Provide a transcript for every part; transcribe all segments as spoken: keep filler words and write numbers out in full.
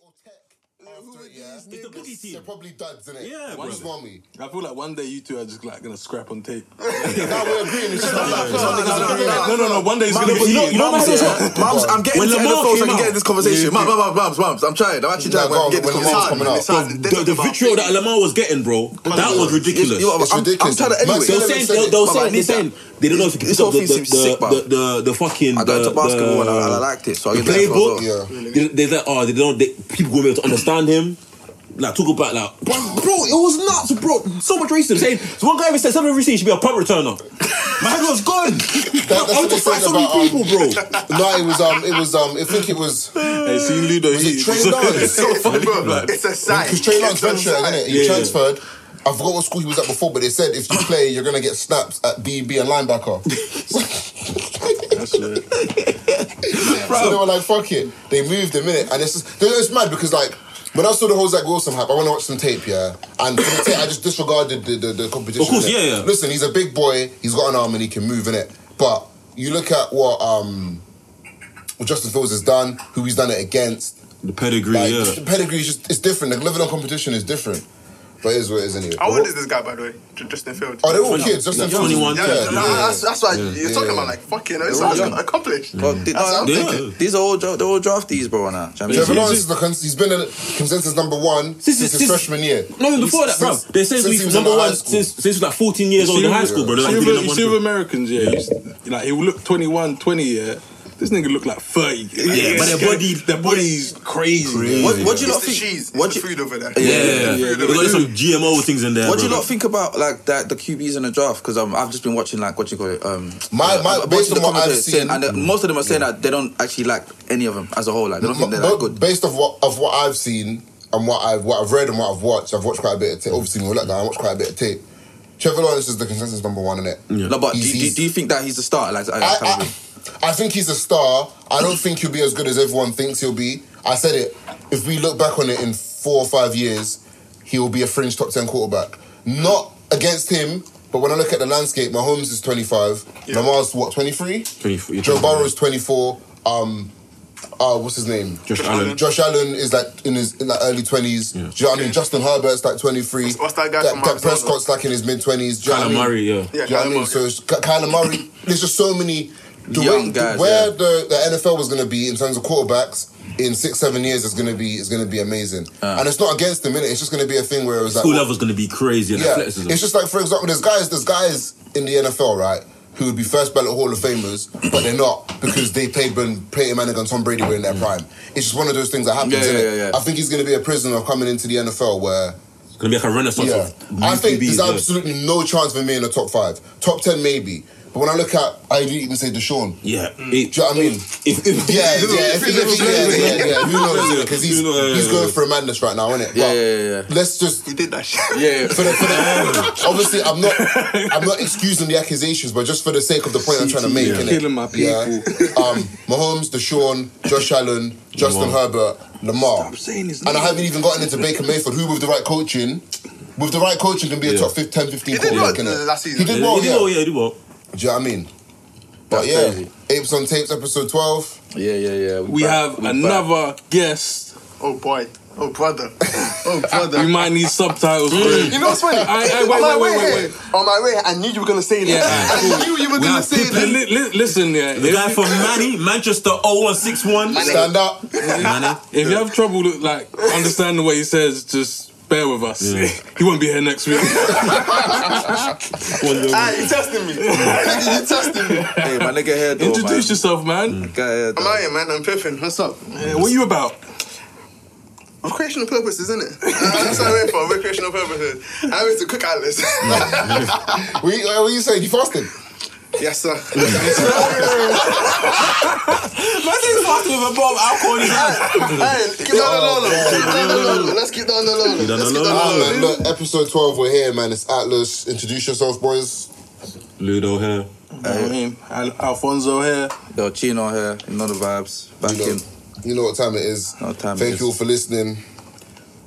Yeah. It's the boogie team. They're probably duds, isn't it? Yeah, bro. Just want me. I feel like one day you two are just like gonna scrap on tape. No, we're agreeing. It's just not like no, no, no. One day it's gonna be. You know, you know what I'm Mums, I'm getting to N F L so I can get in this conversation. Mums, mums, mums, mums. I'm trying. I'm actually trying to get this conversation. The vitriol that Lamar was getting, bro, that was ridiculous. It's ridiculous. I'm trying to anyway. They're saying, they're saying, they don't know if you can pick up the the the the fucking. I got into basketball and I liked it, so I the playbook. They're like, oh, they don't. People won't be able to understand him. Like, talk about, like, bro, bro, it was nuts, bro. So much racism. Saying, so one guy even said, something recently should be a punt returner. My head was gone. That, I was just like so many um, people, bro. No, it was, um, it was, um, I think it was. Hey, see Ludo, was it Trey Lance? It's so funny, bro. It's a sign. Because Trey Lance ventured, isn't it? He yeah, transferred. I forgot what school he was at before, but they said if you play, you're going to get snaps at B B and linebacker. That's it. So they were like, fuck it. They moved a minute. And it's just, it's mad because, like, when I saw the whole Zach Wilson hype, I went to watch some tape, yeah? And for the tape, I just disregarded the, the, the competition. Of course, yeah, yeah. Listen, he's a big boy. He's got an arm and he can move, innit? But you look at what um, what Justin Fields has done, who he's done it against. The pedigree, like, yeah. The pedigree is just, it's different. The level of competition is different. But it is what it is anyway. How old is this guy, by the way? Justin Fields. Oh, they're all kids. Justin Fields. twenty-one. Yeah, Yeah, yeah, yeah, no, yeah. That's, that's why Yeah, you're yeah, talking yeah. about, like, fucking, it sounds accomplished. Bro, th- That's what I'm Yeah. thinking. These are all dra- they're all draftees, bro. Now, Trevor Lawrence is the cons- he's been a consensus number one since, Since- his since- freshman year. No, even before that, bro. Since- They say since he he's was number in high one school. since since he was like fourteen years old in high school, bro. They're like, See, giving with, him one see to- with Americans, yeah, he's, like he will look twenty-one, twenty, yeah. This nigga look like thirty. Yeah, but their body, their body's crazy. What, what do you It's not the think? cheese. What It's do the you, food over there. Yeah, yeah, It's the yeah. food They over got there. some G M O things in there. what do you bro. not think about like that the Q Bs in the draft? Because um, I've just been watching like what you call it. Um, My- uh, my- I'm based watching on the what I've commentators saying- seen- and uh, most of them are saying that they don't actually like any of them as a whole. Like they don't think they're that But good. based off what of what I've seen and what I've what I've read and what I've watched, I've watched quite a bit of tape. Obviously, we look down. I watched quite a bit of tape. Trevor Lawrence is the consensus number one in it. Yeah. No, but do, He's- do, he's- do you think that he's the starter? Like, I, I, I, I, I think he's a star. I don't think he'll be as good as everyone thinks he'll be. I said it. If we look back on it in four or five years, he will be a fringe top ten quarterback. Not against him, but when I look at the landscape, Mahomes is twenty-five. Yeah. Lamar's what, twenty-three? twenty-four, yeah, Joe Burrow's twenty-four. Um, uh, what's his name? Josh Allen. Josh Allen is like in his in like early twenties. Yeah. Do you know what I mean? Justin Herbert's like twenty-three. What's that guy Dak- from Dak Arizona? Prescott's like in his mid twenties. Do you know what I Kyler mean? Murray, yeah. Yeah, Do you know what I Kyler mean? Murray. So it's, Ky- Kyler Murray. There's just so many. The Young way, guys, where yeah. the, the N F L was going to be in terms of quarterbacks in six, seven years is going to be is going to be amazing. Uh. And it's not against them, innit? It's just going to be a thing where it was like, School level's gonna be crazy. And yeah, athleticism. it's just like, for example, there's guys, there's guys in the N F L, right, who would be first ballot Hall of Famers, but they're not because they played when Peyton Manning and Tom Brady were in their prime. It's just one of those things that happens, Yeah, yeah, innit? yeah, yeah. I think he's going to be a prisoner of coming into the N F L where. It's gonna be like a renaissance Yeah, of I think Q Bs, there's yeah. absolutely no chance for me in the top five, top ten maybe. But when I look at, I didn't even say Deshaun. Yeah. Do you know what I mean? If, if, Yeah, yeah, if he, if he, yeah, yeah, yeah. Who knows? Because he's Who knows? he's going for a madness right now, isn't it? Yeah, yeah, yeah, yeah. Let's just He did that shit. yeah, yeah. for the, for the obviously I'm not I'm not excusing the accusations, but just for the sake of the point I'm trying to make, Yeah. innit? Killing my people. Yeah. Um, Mahomes, Deshaun, Josh Allen, Justin Lamar. Herbert, Lamar, I'm saying his and I haven't even gotten into Baker Mayfield, who with the right coaching, with the right coaching can be a Yeah. top ten, fifteen He did quarterback, well innit? last season. He did yeah, well, he did yeah. well, yeah, he did well. Do you know what I mean? But That's yeah, crazy. Apes on Tapes episode twelve. Yeah, yeah, yeah. We back. have We back. another guest. Oh boy. Oh brother. Oh brother. We might need subtitles. for him. You know what's funny? I- I- wait, On my wait, way wait, wait, here, wait. on my way, I knew you were gonna say that. Yeah, I knew you were We gonna have say people- that. Li- li- listen, yeah. The if, guy from Manny, Manchester oh one six one. Stand up. Manny. if you have trouble like understanding what he says, just bear with us. Yeah. He won't be here next week. Ah, you testing me. You testing me. Hey, my nigga here, though, Introduce man. yourself, man. Guy here, I'm though. out here, man. I'm Piffin. What's up? Yeah, what are you about? Recreational purposes, isn't it? That's what I went for. Recreational purposes. I went to Cook Atlas. What you, what you saying? You fasted? Yes, sir. Imagine fucking with a bomb alcohol in his hand. Hey, keep that on the low. Keep that on the low. Let's keep that on the low. Keep that on Let's the keep that low. on Ah, the man, low. look, episode twelve, we're here, man. It's Atlas. Introduce yourself, boys. Ludo here. I mean, Al- Alfonso here. Yo, Chino here. You know the vibes. Back You know, in. you know what time it is. No time it Thank is. you all for listening.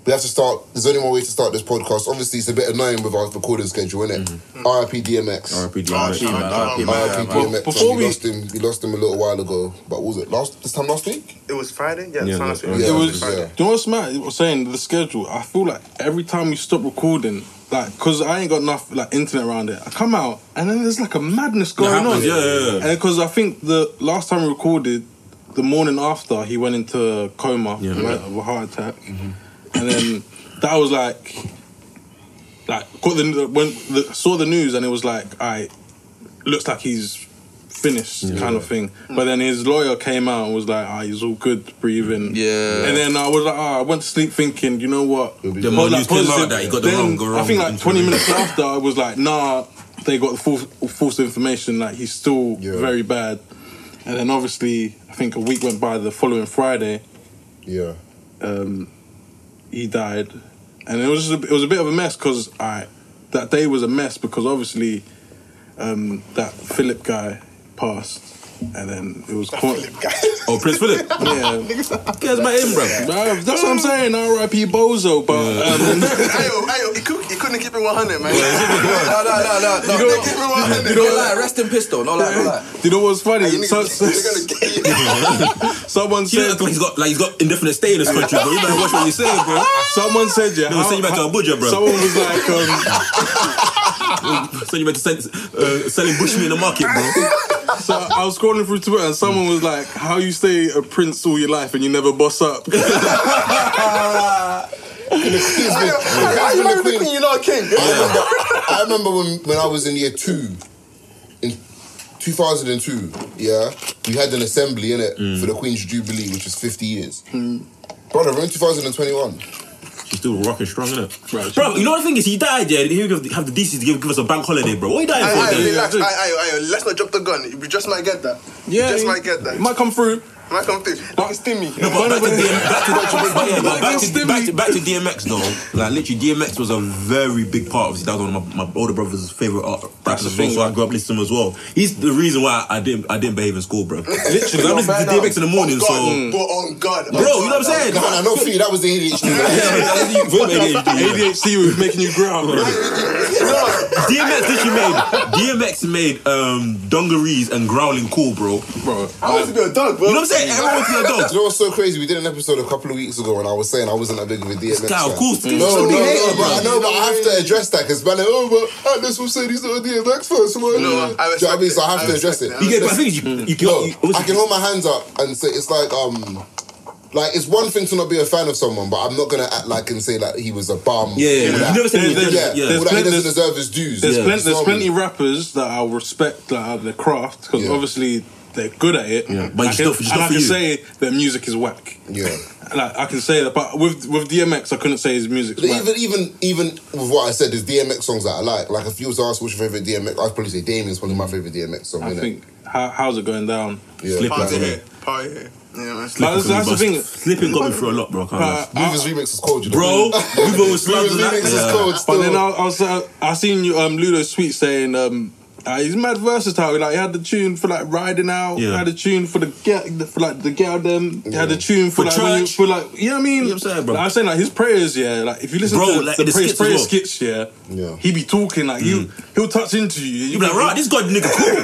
we have to start. There's only one way to start this podcast. Obviously, it's a bit annoying with our recording schedule, isn't it? Mm-hmm. R I P D M X. R I P D M X. R I P D M X. Before we, we lost him, we lost him a little while ago. But what was it last this time last week? It was Friday. Yeah, Yeah, it was last week. yeah, it was. yeah. Do you know what's mad? It was saying the schedule. I feel like every time we stop recording, like, cause I ain't got enough like internet around it. I come out and then there's like a madness going happens, on. yeah, yeah, yeah. And because I think the last time we recorded, the morning after he went into coma Yeah. right, of a heart attack, mm-hmm. and then that was like, like got the, when the, saw the news and it was like, I looks like he's finished Yeah. kind of thing. But then his lawyer came out and was like, ah, he's all good, breathing. Yeah. And then I was like, ah, I went to sleep thinking, you know what? It'll be The good. more Like, news came positive. out that he got the Then wrong, go wrong I think like twenty minutes information. after, I was like, nah, they got the false, false information. Like he's still Yeah. very bad. And then obviously, I think a week went by. The following Friday, Yeah. um, he died, and it was just a, it was a bit of a mess because I that day was a mess because obviously um, that Philip guy passed. And then it was caught. Oh, Prince Philip. Yeah, Cares about him, bro. Bro, that's what I'm saying. R I P Bozo, but um, Ayo, ayo, he, could, he couldn't keep it one hundred, man. No, no, no, no, no. You know- Keep it one hundred. You don't lie, rest in peace though. No lie, no lie. do you know what's funny? You So- niggas, they're gonna get you. someone You said, act like he's got like he's got indefinite stay in this country, bro. You better watch what you say, bro. someone said, yeah. They will send you back to Abuja, bro. Someone was like, um, Send you back to send, uh, selling bushmeat in the market, bro. so I was scrolling through Twitter and someone was like, how you stay a prince all your life and you never boss up? Ayo, how you married the queen, you're not a king. I remember, I remember when, when I was in year two, in two thousand two, yeah, we had an assembly, innit, Mm. for the Queen's Jubilee, which is fifty years. Brother, we're in two thousand twenty-one. She's still rocking strong, innit? Right. Bro, you know what the thing is? He died, yeah. He didn't have the decency to give, give us a bank holiday, bro. What are you dying Ayo, for, ayo, then? relax. Ayo, ayo, ayo, let's not drop the gun. We just might get that. Yeah, We just he- might get that. It might come through. Might come through. Like it's Timmy. No, but back to, D M, back to, but yeah, but back, to, Stimmy. back, to, back to D M X though. Like literally, D M X was a very big part. Obviously, that was one of my, my older brother's favorite art rappers as well. thing, So I grew up listening to him as well. He's the reason why I didn't I didn't behave in school, bro. Literally, I listened to D M X in the morning. God, So, but on God. bro, you know what I'm saying? No, no, not for you, that was the A D H D. A D H D was making you growl. D M X literally made D M X made um, dungarees and growling cool, bro. Bro, I want to be a dog, bro. You know what I'm saying? Everyone wants to be a dog. Do you know what's so crazy? We did an episode a couple of weeks ago and I was saying I wasn't that big of a D M X Guy, of fan. course. No, no, no, no, but I know, but I have to address that because man, like, oh, but Atlas will say he's not a D M X fan. So No, do I you know what I mean? respect So I it. have I to address respect it. it. You get, but I think you, you can. No, you, I can hold my hands up and say it's like um, like it's one thing to not be a fan of someone, but I'm not gonna act like and say that he was a bum. Yeah, yeah, or you that, never said he was- yeah, yeah. or that he doesn't There's- deserve his dues. There's, Yeah. plenty, there's So, plenty of rappers that I'll respect that are their craft because Yeah. obviously they're good at it. Yeah, but I it's can, not- it's and not I for can you. say their music is whack. Yeah. Like I can say that, but with with D M X, I couldn't say his music's But whack. even even even with what I said, there's D M X songs that I like. Like if you was to ask what's your favorite D M X, I'd probably say Damien's probably my favorite D M X song. I innit? think how, how's it going down? Yeah. Slip Party like, here. Party here. Yeah, man. Like, that's, that's the thing. Slipping got me through a lot, bro. I can't lie. Uh, Luda's remix is cold, you know. Bro, we've always Luda's slugged remix that. is Yeah. cold. But Still. then I, I was uh, I seen you um Ludo's tweet saying um uh, he's mad versatile. Like he had the tune for like riding out. Yeah. He had a tune for the get for like the girl them. He had a tune for, For like when you, church. for like you know what I mean. You know what I'm saying, bro? Like, I'm saying like his prayers, yeah. Like if you listen Bro, to like, the, the praise, skits as praise well. skits, yeah, Yeah. he be talking like you. He'll touch into you. You be like, right, this god nigga cool.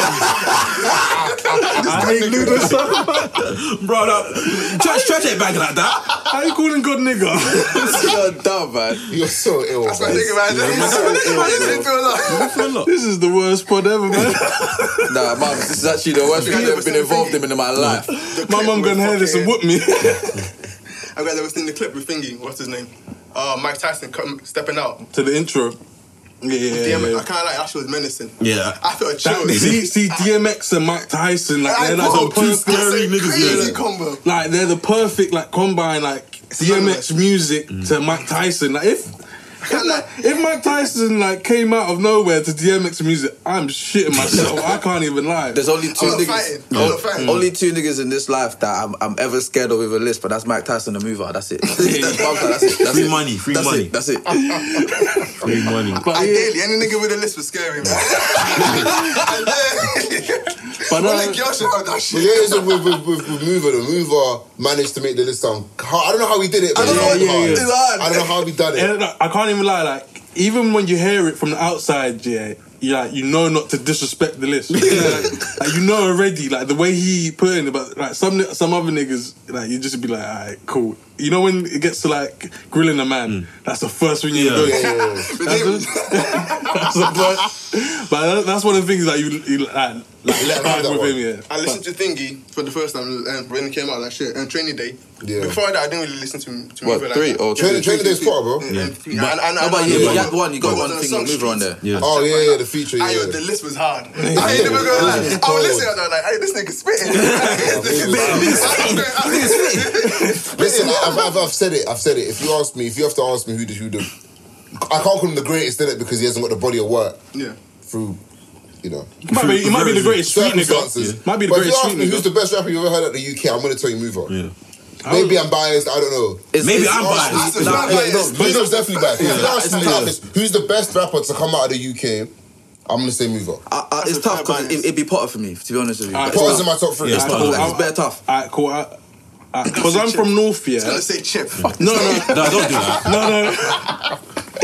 I hate Ludo so much. Bro, no, church, church ain't bagging like that. How you calling God nigga? You're dumb, man. You're so ill, That's what I man. think about it. I just feel like. This is the worst pod ever, man. Nah, mum, this is actually the worst thing I've ever been involved in in my life. My mum gonna hear this and whoop me. I guys ever seen the clip with Thingy? What's his name? Uh, Mike Tyson come, stepping out. To the intro. Yeah, yeah, D yeah. M X, I kind of like that shit was menacing. Yeah. I felt chilled. That, see, see, D M X and Mike Tyson, like they're like bro, the perfect, scary that's a niggas, crazy yeah. combo. like they're the perfect like combine, like D M X music to Mike Tyson. Like if if Mike, if Mike Tyson like came out of nowhere to D M X music, I'm shitting myself. I can't even lie. There's only two I'm not niggas. fighting. I'm not fighting. Only two niggas in this life that I'm, I'm ever scared of with a list, but that's Mike Tyson, the mover. That's it. That's, that's it. That's Free it. money, free that's money. It. That's it. Free money. But yeah, Ideally, any nigga with a list was scary, man. but But Only no, girl should have that But shit. yeah, it's with, with, with, with Mover. The Mover managed to make the list sound. I don't know how he did it. But I don't know it's how hard. he- it's hard. I don't know how he done it. and, like, I can't even lie. Like even when you hear it from the outside, yeah, you like you know not to disrespect the list. like, like you know already, like the way he put in, but like some some other niggas, like you just be like, alright, cool. You know when it gets to like grilling a man, mm. that's the first thing you Yeah. go. Yeah, yeah, yeah. That's, the, that's the first. But that, that's one of the things that you, you like, like Let him have that with one. him, yeah. I listened to Thingy for the first time and when it came out, like shit, and Training Day. Yeah. Before that, I didn't really listen to to What, Mover three like or that. two? Training, training Day's three. part, bro. And- and- and- But, and- no, and- but and- you, and- you had one, you got But one on the thing song with Mover on there. Yeah. Oh yeah, yeah, the feature. Yeah, Ayo, yeah. the list was hard. I ain't never gonna lie. I was listening and I was like, hey, this nigga spitting. Listen, I've, I've, I've said it. I've said it. If you ask me, if you have to ask me who the who the, I can't call him the greatest in it because he hasn't got the body of work Yeah. through, you know, He might be, he might be the greatest street nigga. circumstances. Might be the But if you greatest ask street me who's nigga. the best rapper you've ever heard at the U K, I'm gonna tell you Mover. Yeah. Maybe I'm biased. I don't know. It's- Maybe it's- I'm biased. That's a Nah, fair yeah, no, bias. Mover's definitely biased. If you ask me It's tough. this, who's the best rapper to come out of the U K, I'm gonna say Mover. I, I, it's a tough fair because bias. it, it'd be Potter for me, to be honest with you. Alright, But Potter's it's in my top three. Yeah, It's, Potter. cool. It's better tough. Alright, cool. Because I'm from North, yeah. I was gonna say Chip. Fuck No, this no, nigga. No, don't do that. no, no.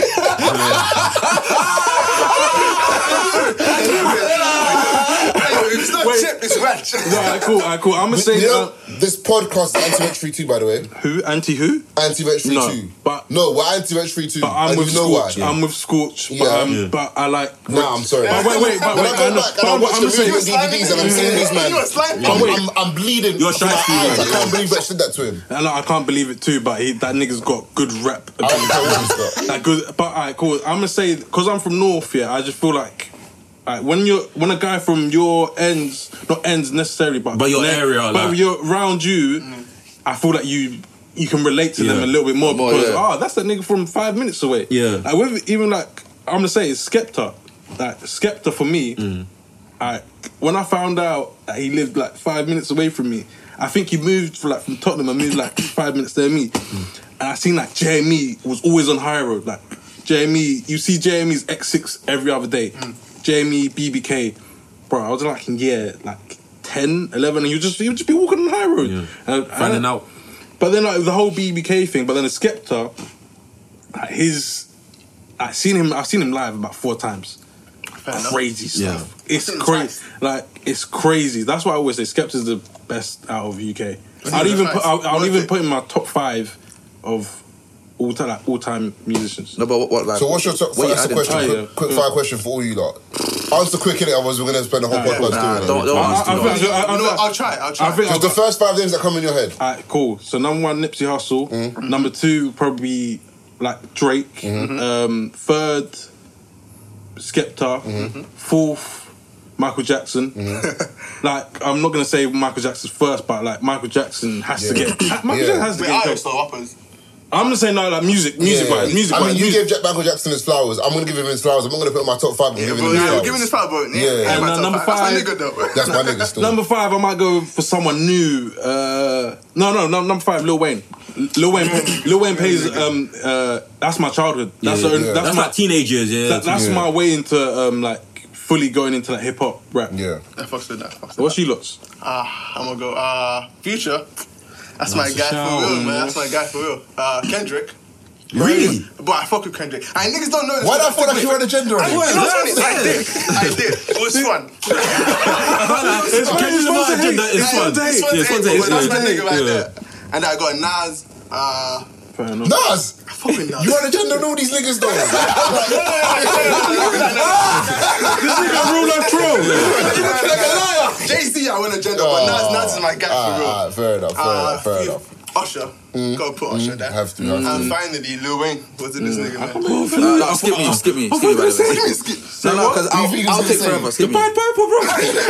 Hey, it's not Wait. Chip, it's Ratch. No, alright, cool, alright, cool. I'm gonna say You know, uh, this podcast is anti-Vetch free too, by the way. who anti who? Anti-Vetch free No, two. but- no, we're anti-Vetch free two. But I'm and with you know Scorch. why? I'm with Scorch. But, Yeah. um, Yeah. but I like. Nah, I'm sorry. But wait, wait, but When wait. I go I know- back and but I I'm watch the saying- movie D V Ds and I'm seeing these man, You were slimy. I'm, wait. I'm, I'm bleeding You're from my shy, eyes. I yeah. can't believe Vetch did that to him. I, know, I can't believe it too, but he, that nigga's got good rap. I don't know what he's got. Like good, but alright, cool. I'm gonna say because I'm from North, yeah. I just feel like, like when you're when a guy from your ends, not ends necessarily, but But your ne- area, but like- you're around you, I feel like you you can relate to them Yeah. a little bit more More, because yeah. oh, that's that nigga from five minutes away. Yeah. like with even like I'm gonna say it's Skepta. Like Skepta for me, Mm. I when I found out that he lived like five minutes away from me, I think he moved from like from Tottenham and moved like five minutes to me, and I seen like J M E was always on High Road. Like J M E, you see J M E's X six every other day. J M E, B B K, bro. I was like in year like ten, eleven, and you just you just be walking on High Road, Yeah. and, Finding and- out. But then like the whole B B K thing, but then the Skepta, like, his, I seen him. I've seen him live about four times. Crazy stuff. It's I've seen him crazy. twice. Like it's crazy. That's why I always say Skepta's the best out of U K. seen I'd him even twice. put. I'll, I'll Worth even it. put in my top five of all time, like all time musicians. No, but what, what like? So what's your top? what you That's a adding? question. Oh, quick yeah. quick Yeah. fire question for all you lot. Answer quick in it, otherwise we're gonna spend the whole Nah, podcast Nah, doing don't, it. don't I- ask I- too I long. think- I- I- You know what? I- I'll try. I'll try. I think Just the first five names that come in your head. Alright, cool. So number one, Nipsey Hussle. Mm-hmm. Number two, probably like Drake. Mm-hmm. Um, third, Skepta. Mm-hmm. Fourth, Michael Jackson. Like I'm not gonna say Michael Jackson's first, but like Michael Jackson has to Yeah. get. Michael Yeah. Jackson has to Wait, get. artists go. or rappers? I'm gonna say no, like music, music Yeah. wise, music I wise. mean, you music. gave Jack Michael Jackson his flowers. I'm gonna give him his flowers. I'm not gonna put him in my top five. I'm Yeah, giving bro, him his yeah, flowers. we're giving this five, bro. Yeah, Yeah. yeah, And, my uh, top number five. That's five- my nigga, though. That's my nigga still. Number five, I might go for someone new. Uh, no, no, no, number five, Lil Wayne. Lil Wayne, Lil Wayne plays. Um, uh, that's my childhood. That's Yeah, the only, yeah. that's, That's my like teenagers, yeah. that, that's Yeah. my way into um like fully going into like hip hop rap. Yeah. I fucks with that. Fucks with What's that. she looks? Ah, I'm gonna go. Uh, Future. That's my That's a guy shout, for real, man. man. That's my guy for real. Uh, Kendrick. Really? But I fuck with Kendrick. And niggas don't know this. Why but did I feel like you had a gender on I, it? you know what's funny? I did. I did. It was fun. It's Kendrick Lamar agenda is It's fun. fun. It's fun. Yeah, to fun hate, to but that's my hate, nigga right yeah. there. And I got Nas. Uh, Fair enough. Nas. I fuck with Nas. You had a gender on all these niggas though. This nigga real life troll. Like a liar. Jay Z, I went agenda, but Nas, Nas is my guy Ah, for real. ah, fair enough. Fair Uh, enough. Fair F- enough. Usher. Gotta put Usher there. Have to. Have And to. finally, Lil Wayne. What's in this nigga, man? Nah, nah, skip me, skip me, skip me. By the way. Skip me, skip. No, no, because What? I'll, You think he was I'll gonna take say? forever. Skip me. Pied Piper, bro.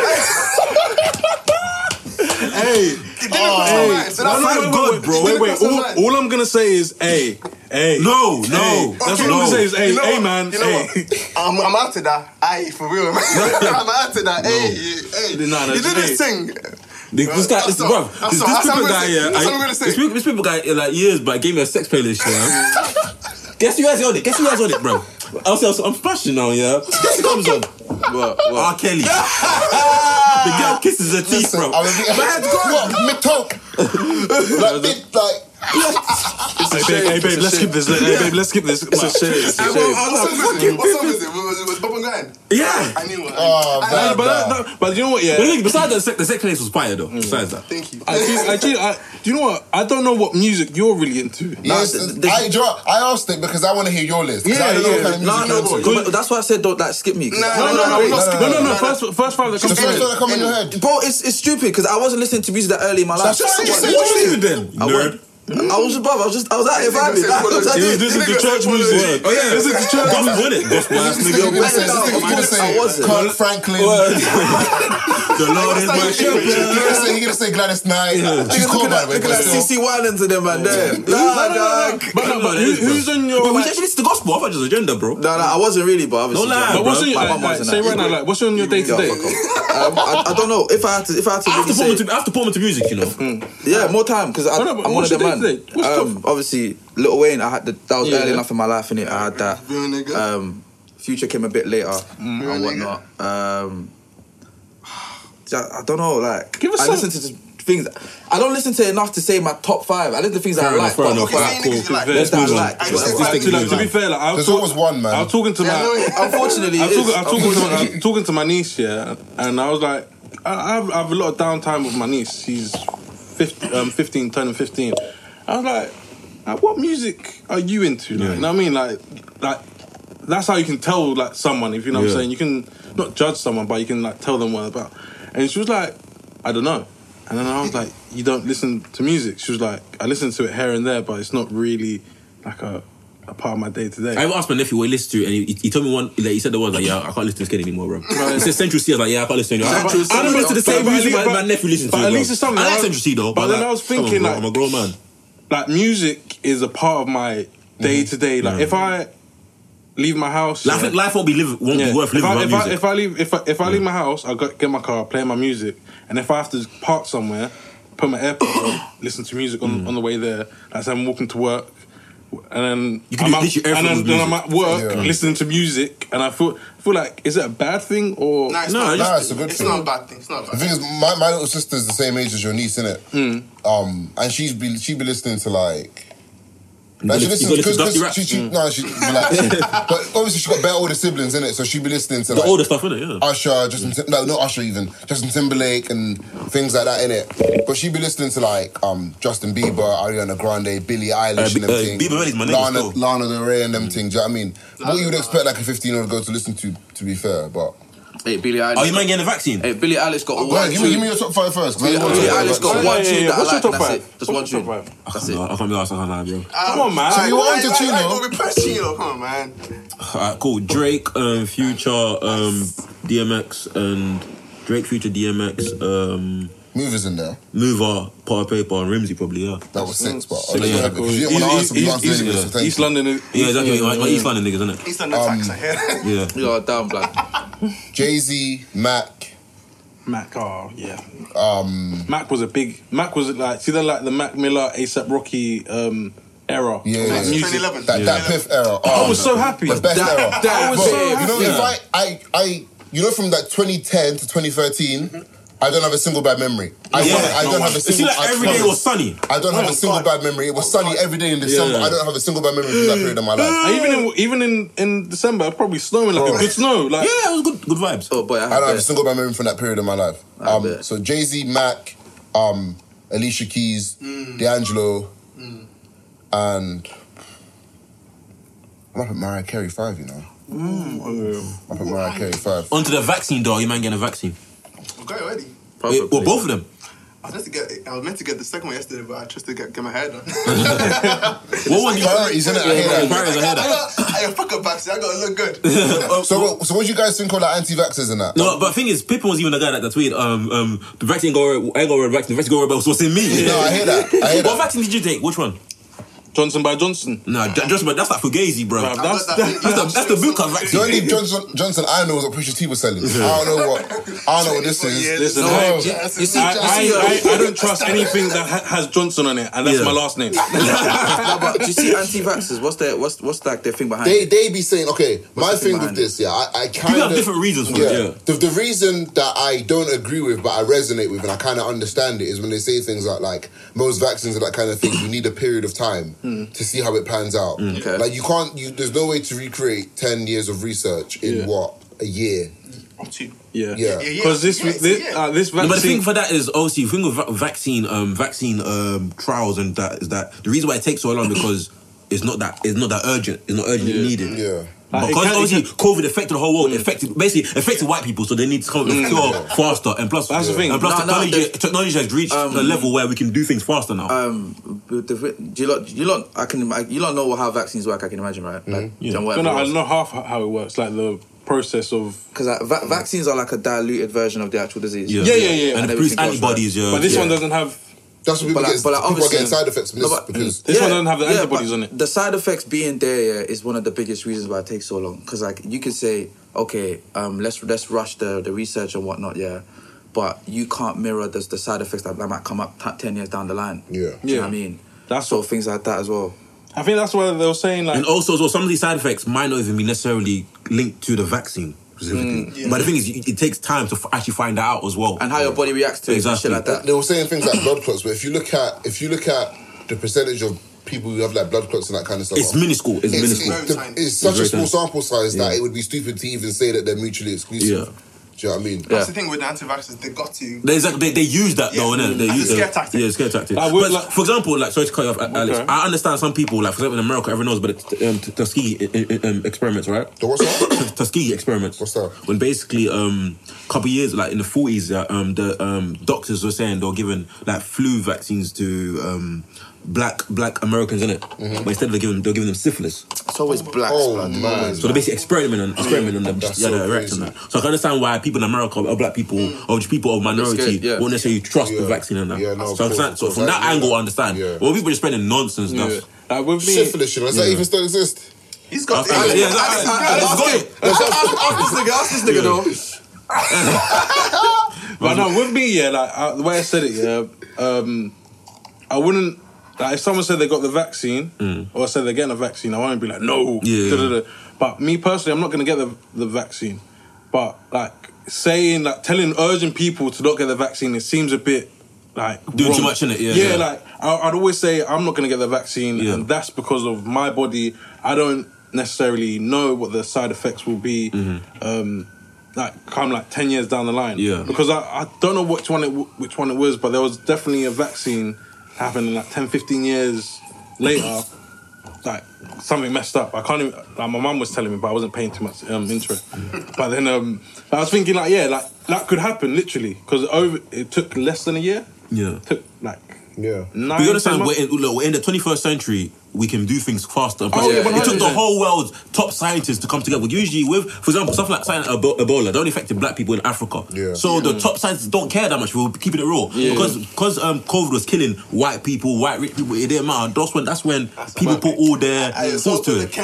Hey, It didn't put some lines, so no, that's no, fine. wait, wait, wait, bro. It Wait, didn't wait. put some All, lines. all I'm gonna say is, hey, hey. No, no. Hey. That's Okay, all I'm gonna say is, hey, you know hey, what? man. You know Hey. what? I'm, I'm out to that. Aye, for real, man. I'm out to that. Hey, hey. Nah, nah, you did hey. this thing. This, this guy, this, I'm bro, sorry. I'm this, sorry. this That's what people I'm gonna guy, say. yeah, That's what I'm I, gonna say. this, people, this people guy, uh, like years back, gave me a sex playlist, yeah. Guess who has on it? Guess who has on it, bro? I'm, I'm, I'm splashing now, yeah. Guess who comes on? What? R. What? Kelly. The girl kisses her teeth, bro. I mean, Man's gone. What? Mid-talk. Like, mid, like... It's a shame. Hey, babe, let's skip this. Hey, babe, let's skip this. It's a shame. It's a shame. What song is it? What song is it? Was it Bob and Grind? Yeah. I knew it. Oh, I man. But, that, that, but you know what, yeah? But look, besides that, the second place was fire, though. Besides that. Thank you. Actually, actually, I, do you know what? I don't know what music you're really into. Yes, Nah, the- the- I, do you know what? I asked it because I want to hear your list. 'Cause Yeah, I don't know yeah. what kind of music No, you're no, into. but that's why I said don't like skip me. 'cause No, I- no, no, no, no, no, No, no, no. First, first five that The comes first to one that come in your head. Bro, it's it's stupid because I wasn't listening to music that early in my life. That's what I said. What you listening then? I Nerd. was, I was just, bro, I was just, I was out here vibing. Nigga said, That's what I He was did. listening to Nigga church said, music. Oh, yeah. Listen to church Gospel, music. wasn't it? Gospel ass This nigga. nigga gonna say, this nigga gonna I say wasn't. Kirk Franklin. The Lord is my He shepherd. gonna say, he gonna say Gladys Knight. She's cool, by the way, Look at but that C still. C Winans to them, man. There. No, Nah, no, no, dog. no. But, no, but who, who's on your... Bro, we like- actually listen to gospel. I thought it was agenda, bro. No, no, I wasn't really, but obviously. Don't lie, But what's on your... My Like, mum like, wasn't say that. right now, like, what's on your day Yo, to day? fuck off. Um, I, I don't know if I had to. If I had to I have really to put them say, to, I have to put them to music, you know. yeah, more time because Oh, no, but I'm one of what's them your man. day today? What's Um, obviously, Lil Wayne. I had the, that was Yeah. early enough in my life, innit? I had that. Real nigga. Um, Future came a bit later Mm. and whatnot. Um, I I don't know, like Give us I some- listen to just things. I don't listen to enough to say my top five. I listen to things that Fair I enough, like. fair but- enough. but- Alright, cool. Niggas you like. Let's that I move on. like. I Let's just stick like- to To, like, music. to be fair, like, I was There's talk- always one, man. I was talking to Yeah, I know my... it. Unfortunately, I was it talking, is. I was talking, to my, I Unfortunately. was talking to my niece, yeah, and I was like, I I have, I have a lot of downtime with my niece. She's fifteen, um, fifteen, turning fifteen. I was like, like, what music are you into? Like, Yeah. You know what I mean? Like, like that's how you can tell like someone. If you know what Yeah. I'm saying, you can not judge someone, but you can like tell them what they're about. And she was like, I don't know. And then I was like, you don't listen to music? She was like, I listen to it here and there, but it's not really like a, a part of my day to day. I asked my nephew what he listened to, and he, he told me one. Like, he said the words like, "Yeah, I can't listen to this kid anymore, bro." He said Central C. I was like, "Yeah, I can't listen to it." I, Central C. I don't listen to the But- same but- music my, but- my nephew listens to. but at bro. least it's something. I like I- Central C though. but But, then like, I was come on, thinking, bro, like- I'm a grown man. Like music is a part of my day to day. Like Yeah. if I leave my house, Like, I yeah, think life won't be live, won't yeah. be worth if, living I, without if, I, music. if I leave if I, if I leave my house, I get my car, play my music, and if I have to park somewhere, put my AirPods on, listen to music on, on the way there. Like say I'm walking to work, and then You can I'm do at, literally and then, everything then with I'm at work Yeah. listening to music, and I feel feel like is it a bad thing or Nah, it's No, not. it's- Nah, it's a good It's thing. not a bad thing. It's not a The bad thing thing. is, my, my little sister's the same age as your niece, innit? Mm. Um, and she's be she be listening to like. You Like she gotta- you listens gotta listen to because Dusty she, she, Rap. no, she like, but obviously she got better older siblings in it, so she be listening to The like older stuff, innit? Yeah. Usher, Justin, Tim- no, not Usher even, Justin Timberlake and things like that in it. But she be listening to like um Justin Bieber, Ariana Grande, Billie Eilish Uh, and them B- uh, things. Bieber Belly's my nigga Lana, still. Lana Del Rey and them things. Do you know what I mean? What you would expect like a fifteen-year-old girl to listen to, to be fair, but. Hey, Billie Eilish. Oh, you man getting the vaccine? Hey, Billie Eilish got Go one. ahead, give me, tune. give me your top five first. 'cause I Billie want to Billie talk Eilish about got this. one Yeah, yeah, tune yeah. that I What's your like, top and that's five? it. Just What's one your tune. top five? That's No, it. I can't be asked. I can't lie, bro. Come on, man. So you want to Like, Chino? like, like, repress Chino, come on, man. Alright, cool. Drake, um, Future, um, D M X, and Drake, Future, D M X, um, Movers in there. Mover, Part of Paper, and Rimsey probably. Yeah. That was six, but Six, I'll let you yeah, have it. Cool. If you didn't want to answer, you East- answered East- anyway, so thank East you. London. is- Yeah, exactly. My, my East London niggas, innit? He's done the facts, I hear. Yeah. You're down, blood. Jay-Z, Mac, Mac, oh yeah. um, Mac was a big. Mac was like see the like the Mac Miller, ASAP Rocky um, era. Yeah, of, yeah, like, yeah. music. twenty eleven. that, that Piff era. I Oh, was so happy. the best That- era. that I was Bro, so you know, happy. if I, I, I, you know, from like twenty ten to twenty thirteen, I don't have a single bad memory. I, Yeah. want, I don't have a It seemed single. like I every day promise. was sunny. I don't have a single bad memory. It was sunny every day in December. Yeah. I don't have a single bad memory from that period of my life. And even in even in, in December, it probably snowing like Bro. a good snow. Like Yeah, it was good. Good vibes. Oh boy, I I don't have a have single bad memory from that period of my life. I Um, bet. so Jay Z, Mac, um, Alicia Keys, D'Angelo, and I'm up at Mariah Carey five. You know, I'm up at Mariah Carey five. Onto the vaccine, dog. You man getting a vaccine. I've got it already. Wait, well, both of them. I was meant to get. I was meant to get the second one yesterday, but I just to get, get my hair done. What one? do you- Priorities, innit? I hear that. Priorities, I hear I that. got. I got fuck up vaccine. I gotta look good. So, what- so what do you guys think of like anti-vaxxers and that? No, but the thing is, Pippin was even the guy that tweeted, um, um, the vaccine go, I ain't go red vaccine, the vaccine go red, so what's in me? No, I hear that. I hear What that. vaccine did you take? Which one? Johnson by Johnson. Nah, Johnson, but that's like Fugazi, bro. Bruv, that's, that's, that's, that's, the, that's the Buka vaccine. The only Johnson, Johnson I know is what Pusha T was selling. I don't know what. I don't know what this is. Listen, no, I, you, you see, I, I, I, I don't trust anything that ha- has Johnson on it, and that's yeah. my last name. No, but do you see anti-vaxxers? What's their what's what's like their thing behind they, it? They be saying, okay, what's my thing with this, it? yeah, I, I kind of... People have different reasons for yeah, it, yeah. The, the reason that I don't agree with, but I resonate with, and I kind of understand it, is when they say things like, like most vaccines and that kind of thing, you need a period of time mm. to see how it pans out. Mm. Okay. Like, you can't... You, there's no way to recreate ten years of research in, yeah. what, a year? Two. Yeah, yeah, because yeah, yeah. this this, yeah. uh, this vaccine. No, but the thing for that is obviously the thing with va- vaccine um, vaccine um, trials and that is that the reason why it takes so long because it's not that it's not that urgent. It's not urgently yeah. needed. Yeah. Like, because can, obviously COVID affected the whole world. Mm. Affected basically affected white people, so they need to come up with a cure mm. faster. And plus, that's yeah. the thing. And plus, no, technology, no, technology has reached um, a level where we can do things faster now. Um, do you lot, you lot, I can, you lot know how vaccines work. I can imagine, right? Mm-hmm. Like, yeah. no, no, I don't know half how it works. Like the process of because like, va- vaccines are like a diluted version of the actual disease. Yeah, yeah, yeah, yeah. And, and it produces antibodies. Right? Yeah, but this yeah. one doesn't have. That's what people, but get, like, but like people are getting side effects from this. No, but, because this yeah, one doesn't have the yeah, antibodies on it. The side effects being there yeah, is one of the biggest reasons why it takes so long. Because like you could say, okay, um, let's let's rush the, the research and whatnot, yeah. But you can't mirror the, the side effects that, that might come up t- ten years down the line. Yeah, Do yeah. You know what I mean, that's so what, things like that as well. I think that's why they were saying like, and also as well, some of these side effects might not even be necessarily linked to the vaccine. Mm, yeah. But the thing is, it takes time to f- actually find that out as well, and how your body reacts to exactly. it, shit like that. They were saying things like blood clots, but if you look at if you look at the percentage of people who have like blood clots and that kind of stuff, it's minuscule. It's, it's minuscule. It's, the, it's such it's a small tiny. sample size yeah. that it would be stupid to even say that they're mutually exclusive. Yeah. Do you know what I mean? That's yeah. the thing with the anti-vaxxers, they got to... They, they, they use that yeah. though, innit? They As use a scare tactic. Yeah, scare tactic. Like, but, like, for example, like, sorry to cut you off, Alex, okay. I understand some people, like, for example, in America, everyone knows, but it's um, Tuskegee um, experiments, right? The what's that? Tuskegee experiments. What's that? When basically, um, a couple of years, like, in the forties, uh, um, the um, doctors were saying they were giving, like, flu vaccines to... Um, Black black Americans in it, mm-hmm. but instead of giving they're giving them syphilis. It's always black. Oh man! man. So they're basically experimenting on experimenting on them. That's Yeah, so they're erect on that. So I can understand why people in America or black people mm. or just people of minority yeah. won't necessarily trust yeah. the vaccine and that. Yeah, no, so, course, so from that angle, I understand. Yeah. Well, people just spending nonsense. Yeah. Stuff. Like with me, syphilis. Does yeah. that even still exist? He's got. Yeah, yeah, ask this nigga. Ask this nigga though. But no, with me, yeah, like uh, the way I said it, yeah, um, I wouldn't. Like if someone said they got the vaccine mm. or said they're getting a vaccine, I won't be like, no. Yeah. Da, da, da. But me personally, I'm not going to get the, the vaccine. But like saying, like telling, urging people to not get the vaccine, it seems a bit like doing wrong. too much in it. Yeah, yeah. yeah. Like I, I'd always say I'm not going to get the vaccine, yeah. and that's because of my body. I don't necessarily know what the side effects will be. Mm-hmm. Um, like come like ten years down the line. Yeah. Because I, I don't know which one it which one it was, but there was definitely a vaccine happening like ten, fifteen years later, like something messed up. I can't even, like my mum was telling me, but I wasn't paying too much um, interest. But then um, I was thinking like, yeah, like that could happen literally because over it took less than a year. Yeah, it took like yeah. Nine, you understand? We're in, look, we're in the twenty-first century. We can do things faster. And oh, yeah, it took the whole world's top scientists to come together. Usually, with, for example, something like Ebola, they only affected black people in Africa. Yeah. So yeah. the top scientists don't care that much. We're keeping it real yeah. because because um, COVID was killing white people, white rich people. It didn't matter. That's when that's when that's people put all their thoughts to it.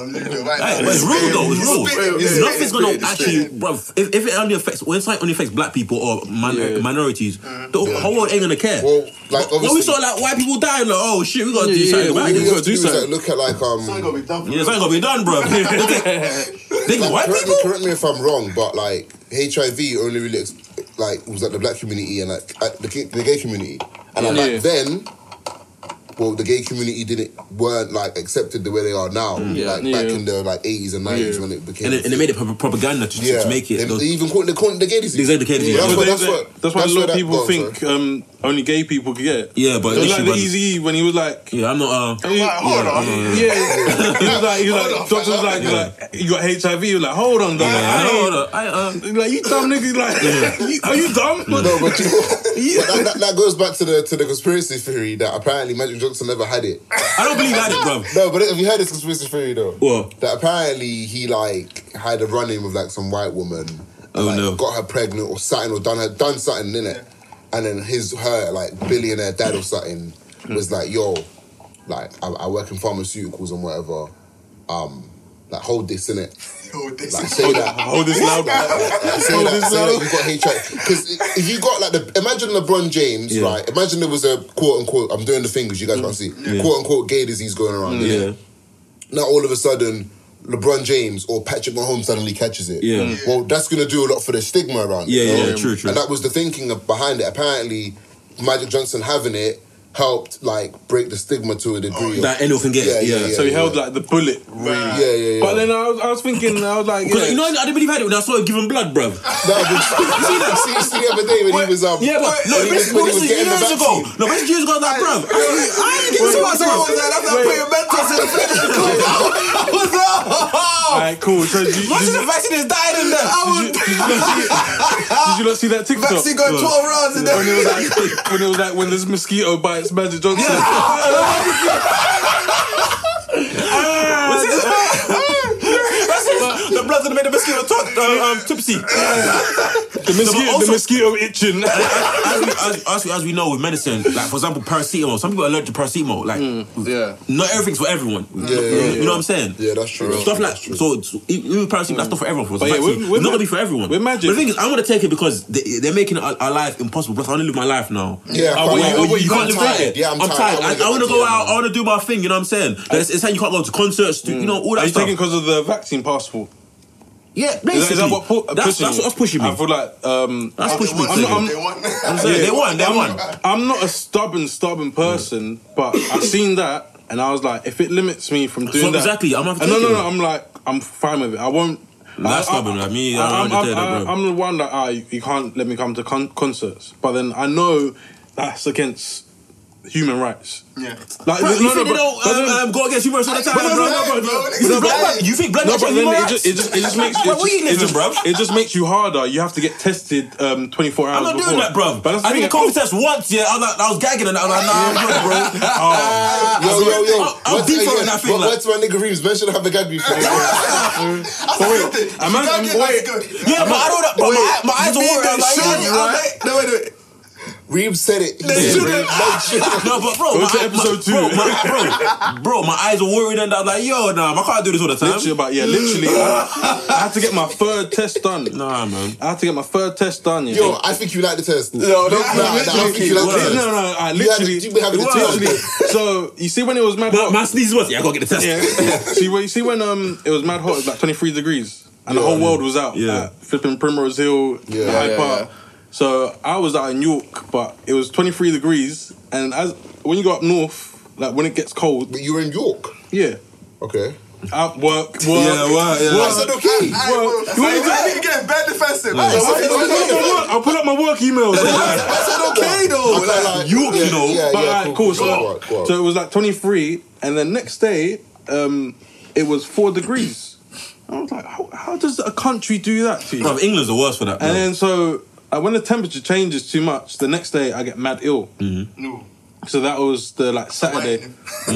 It's real though. It's real. Nothing's gonna actually, bro. If, if it only affects, when something only affects black people or min- yeah. minorities, mm. the yeah. whole world ain't gonna care. Well, like when we saw like white people dying, like oh shit, we gotta yeah, do something. Yeah, right? we gotta do something. Like, look at like um. Something gotta be done. Yeah, something gotta be done, bro. Think like, white correct people. Me, correct me if I'm wrong, but like H I V only really ex- like was like the black community and like the the gay community, and like, yeah. back then. Well, the gay community didn't weren't like accepted the way they are now. Yeah. Like yeah. back in the like eighties and nineties yeah. when it became, and, it, and they made it propaganda to, yeah. to make it. They, those, they even called, they called it the gay disease. They the gay disease. Yeah, yeah. that's, what, that's, that's, that's why a lot of that people goes, think um, only gay people could get it. Yeah, but it was like the Eazy-E when he was like, yeah, I'm not. Uh, I'm like, hold yeah, on. Yeah, yeah. yeah. he was like, he was like, on, doctor was like, he was like, you got H I V. He was like, hold on, dog. yeah, I hold on. I uh, like you dumb nigga. Like, you, are you dumb? No, but, you, but that, that, that goes back to the to the conspiracy theory that apparently Magic Johnson never had it. I don't believe I had it, bro. No, but have you heard this conspiracy theory though? What? That apparently he like had a run-in with like some white woman. And, oh like, no! Got her pregnant or something or done her done something in it, and then his her like billionaire dad or something was like, "Yo, like I, I work in pharmaceuticals and whatever. Um, like hold this in it. Hold this. Like say that. Hold this loud. Like, say Hold that, this say loud. that you got H I V. Because if you got like the imagine LeBron James, Yeah. right? Imagine there was a quote unquote. I'm doing the fingers you guys can't see. Yeah. Quote unquote gay disease going around. Yeah. innit? Now all of a sudden, LeBron James or Patrick Mahomes suddenly catches it. Yeah. Yeah. Well, that's gonna do a lot for the stigma around Yeah, it. yeah, you know? yeah, true, true. And that was the thinking of, behind it. Apparently, Magic Johnson having it helped like break the stigma to a degree. That anyone can get. Yeah, Yeah, yeah, yeah. So he held like the bullet. Really. yeah, yeah, yeah. But then I was, I was thinking, I was like, Because yeah. you know, I didn't believe I had it when I saw him giving blood, bruv. No, but you see that? See, see the other day when he was um. Yeah, but no, when he was, basically, when he was basically, getting the years ago. vaccine. No, basically, years ago, I was like, bruv, I I ain't getting So so what much, was bruv. that? That's not putting Mentos in the fridge. What's up? Alright, cool. So did you, Imagine did, the vaccine is dying in there. did, you, did, you not see, did you not see that TikTok? Vaccine going twelve rounds in there. When it was like, when it was like when this mosquito bites Magic Johnson. The blood's gonna make the mosquito talk, uh, um, tipsy. The mosquito, also- the mosquito itching. as, we, as, as, we, as we know with medicine, like for example, paracetamol. Some people are allergic to paracetamol. Like, Yeah. not everything's for everyone. Yeah, yeah, you yeah. know what I'm saying? Yeah, that's true. Stuff That's like true. so, so even paracetamol, that's not for everyone. For But yeah, vaccine, we're- we're it's not ma- gonna be for everyone. we're magic. But the thing is, I want to take it because they, they're making our, our life impossible. Plus, I want to live my life now. Yeah, Oh, I wait, can't- oh, wait, you can't I'm live tired. it. Yeah, I'm, I'm tired. tired. I, I want to get go back out. to I want to do my thing. You know what I'm saying? Like, it's, it's saying you can't go to concerts. To, you know all Are that you stuff. taking because of the vaccine passport? Yeah, Is basically. that, is that what pu- that's, pushing that's you? what's pushing me. I feel like um, That's Oh, pushing they me. won. to I'm- They won. I'm saying, they won. They I'm, won. I'm not a stubborn, stubborn person, but I seen that and I was like, if it limits me from doing So that, exactly, I'm gonna have to And no, take no, it. no. I'm like, I'm fine with it. I won't. That's I- I- stubborn, like me, I I- don't I'm, understand I'm, that, bro. I'm the one that ah, you can't let me come to con- concerts, but then I know that's against human rights. Yeah. Like, Bro, no, you no, think but- they don't but then- um, um, go against human rights all the time, But no, bro? no, no, but- bro, but- You no, think but- blood- you think blood No, match but and then human it rights? just, it just it just makes Bro, it, what you it, living, just, bro? it just makes you harder. You have to get tested um, twenty-four hours I'm not before. doing that, bro. But that's the I thing. did a COVID test once, yeah. I was like, I was gagging and I was like, nah, I'm good, bro. Yo, yo, yo. I'm- I'm What's- deep yeah, throwing that thing, what- like- What's my nigga Reeves? Mention have a gag before. But wait, I'm imagine, wait, Yeah, but I don't. But my, my eyes are watering. I'm like, should, yeah, right? No, wait, wait. Reeves said it. He They said shouldn't. Reeves. No shit. No, but bro, Go my, to my, episode two. bro, my, bro, bro, my eyes are worried and I was like, yo, nah, I can't do this all the time. literally about yeah, literally. I, I had to get my third test done. Nah, man. I had to get my third test done. Yeah. Yo, I think you like the test. No, no, nah, nah, I think you like the Word. test. no, no, I You had literally, the- you been having the literally. test. So you see when it was mad But hot. my sneeze was, yeah, I gotta get the test. Yeah. see when you see when um it was mad hot. It was like twenty-three degrees, and the Yeah. whole world was out. Yeah. At flipping Primrose Hill, Yeah. Hyde Yeah, Park. yeah. So I was out in York, but it was twenty-three degrees, and as when you go up north, like when it gets cold, But you were in York. yeah, Okay. out work, work, Yeah, well, yeah. I said okay. Well, you want me to- I need to get bad defensive. I said I'll pull up okay. my work- I'll pull up my work emails. I said okay though. I felt like- York, yeah, you know. Yeah, But yeah, alright, cool. Go So, on, go on. so it was like twenty-three, and then next day, um, it was four degrees. I was like, how, how does a country do that to you? Bro, England's the worst for that. Bro. And then so uh, when the temperature changes too much, the next day I get mad ill. No. So that was the like Saturday.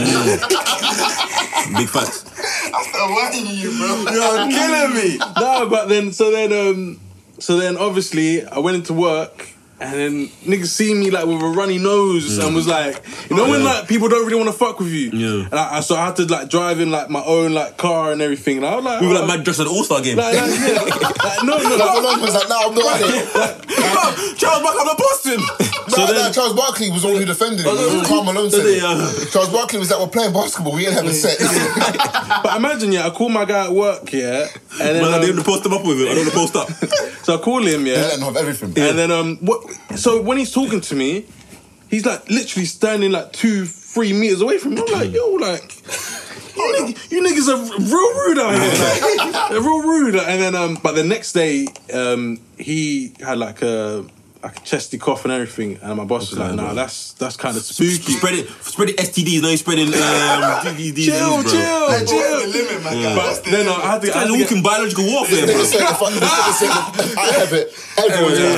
Big facts. I start whining you, bro. You're killing me. No, but then so then um so then obviously I went into work. And then niggas see me like with a runny nose and was like, you know when Yeah. like people don't really want to fuck with you. Yeah. And I, I- so I had to like drive in like my own like car and everything. And I was like, We were oh, like mad dressed at the All Star game. like, like, yeah. Like, no, no, Like, like, Malone was like, nah, I'm not on it. Charles Barkley, I'm not Boston. Nah, then- nah, Charles Barkley was the one who defended him. Oh, Carl Malone said yeah, it. yeah. Charles Barkley was like, we're playing basketball. We ain't having sex. but imagine, yeah, I call my guy at work, yeah, and then Man, I um, didn't post them up with it. I don't want to post up. so I call him, They yeah, let him have everything. and then um, what? So when he's talking to me, he's like literally standing like two, three meters away from me. I'm like, yo, like. You, nigg- you niggas are real rude out here. Like, they're real rude. And then, um, but the next day, um, he had like a like a chesty cough and everything, and my boss was like, "Nah, that's that's kind of spooky." Spreading, spreading S T Ds. No, you're spreading um, D V Ds. Chill, bro. chill, Like, chill. what's the limit, man? But What's the then uh, limit? I had to, This I had guy's to get, walking biological warfare, They bro. said, if I, they said, I have it. Everyone's Yeah. have it.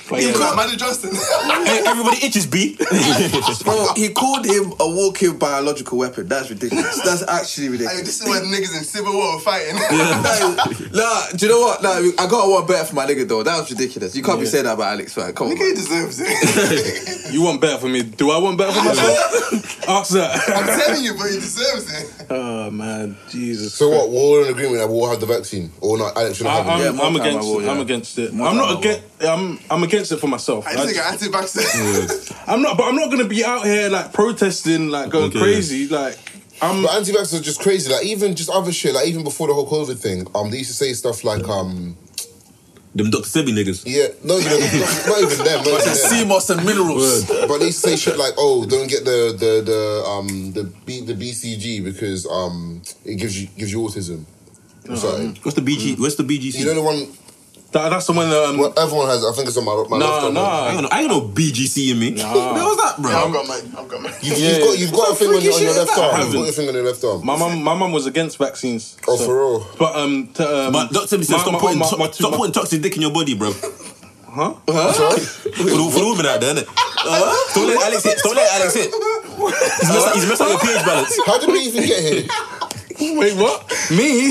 But He yeah, called Magic Johnson. Hey, everybody itches, B. Bro, he called him a walking biological weapon. That's ridiculous. That's actually Hey, ridiculous. this is when niggas in Civil War were fighting. Nah, do you know what? Nah, I got one better for my nigga though. That was ridiculous. You can't be Yeah. saying that about Alex, man. Come on. Nigga, he Man. deserves it. you want better for me? Do I want better for myself? Ask I'm that. telling you, but he deserves it. Oh man, Jesus. So what? We're all in agreement that we'll have the vaccine, or not? Alex should I, have I'm, it. Yeah, more I'm time I against will, it. yeah. I'm against it. More I'm time not I against. I'm I'm against it for myself. I I just think anti-vaxxer. I'm not, but I'm not gonna be out here like protesting, like going Okay. crazy. Like I'm. But anti-vaxxers are just crazy. Like even just other shit. Like even before the whole COVID thing, um, they used to say stuff like um, Them Doctor Sebi niggas. yeah, no, you know, not even them. Not even them. Sea moss and minerals. But they used to say shit like, "Oh, don't get the the the um the B the B C G because um it gives you gives you autism." or something. What's the B G? What's the B G C? You know the one. That, that's the one that. Um, Well, everyone has. I think it's on my my Nah, left arm. nah. I ain't got no, I ain't got no B G C in me. Nah. What was that, bro? Yeah, I've got mine. I've got mine. You've, Yeah, you've got you've got a thing on your, on your left I arm. You've haven't. got your thing on your left arm. My mum, my mum was against vaccines. Oh, for real? But um, t- um But Doctor Sebi said my- stop my- putting my- to- my two- stop my- putting toxic dick in your body, bro. Huh? Sorry? For the, for the women out there, innit? Don't let Alex hit. Don't let Alex hit. He's messed up, he's messed up your pH balance. How did we even get here? Wait, what? Me?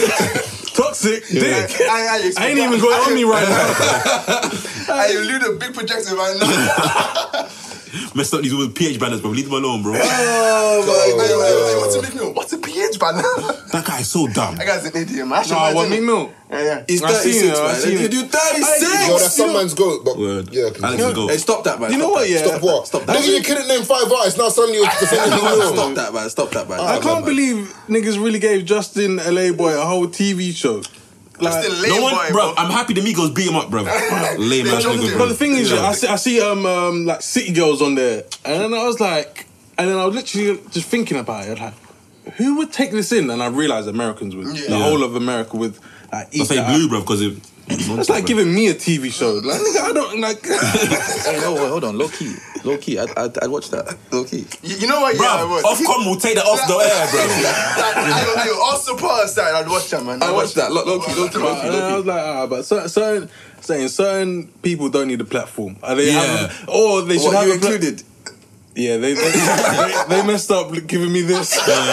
Toxic dick. I, I, I ain't even going on me right now. I elude a big projector right now. Messed up these women's pH balance, bro. Leave them alone, bro. Oh my god. Hey, hey, what's a big meal? What's a pH ban? That guy is so dumb. That guy's an idiot, man. Nah, what, me milk? Yeah, yeah. He's I seen thirty-six, it, I man. seen You it. do thirty-six. Yo, that's some man's goat. But Word. yeah, Alex continue. is a goat. Hey, stop that, man. You know Stop what, that. yeah? Stop what? Stop that. Nigga, you couldn't name five artists. Now suddenly you're defending the real. Stop that, man. Stop that, man. I Stop can't that, man. believe niggas really gave Justin L A Boy a whole T V show. Like, Justin Lame No one, boy, bro. I'm happy the Migos beat him up, bro. Lame ass jumped niggas, him. But bro. the thing is, yeah, I see, I see um, um like City Girls on there, and then I was like, and then I was literally just thinking about it, like, who would take this in? And I realized Americans would, the Yeah. whole of America would like eat I say that blue, up. bro, because it. It's like giving me a T V show. Like, nigga, I don't like. Hey, no, wait, hold on. Low key. Low key. I'd, I'd, I'd watch that. Low key. You, you know what? Bro, Yeah, I would. Ofcom will take that off the air, bro. I, I, I also part that. I'd watch that, man. I watch that. Low, low key, low key, low And key, then I low was key. like, ah, but certain, certain saying certain people don't need a platform. Are they Yeah. have, or they should What, have you a pla- included? Yeah, they they, they they messed up giving me this.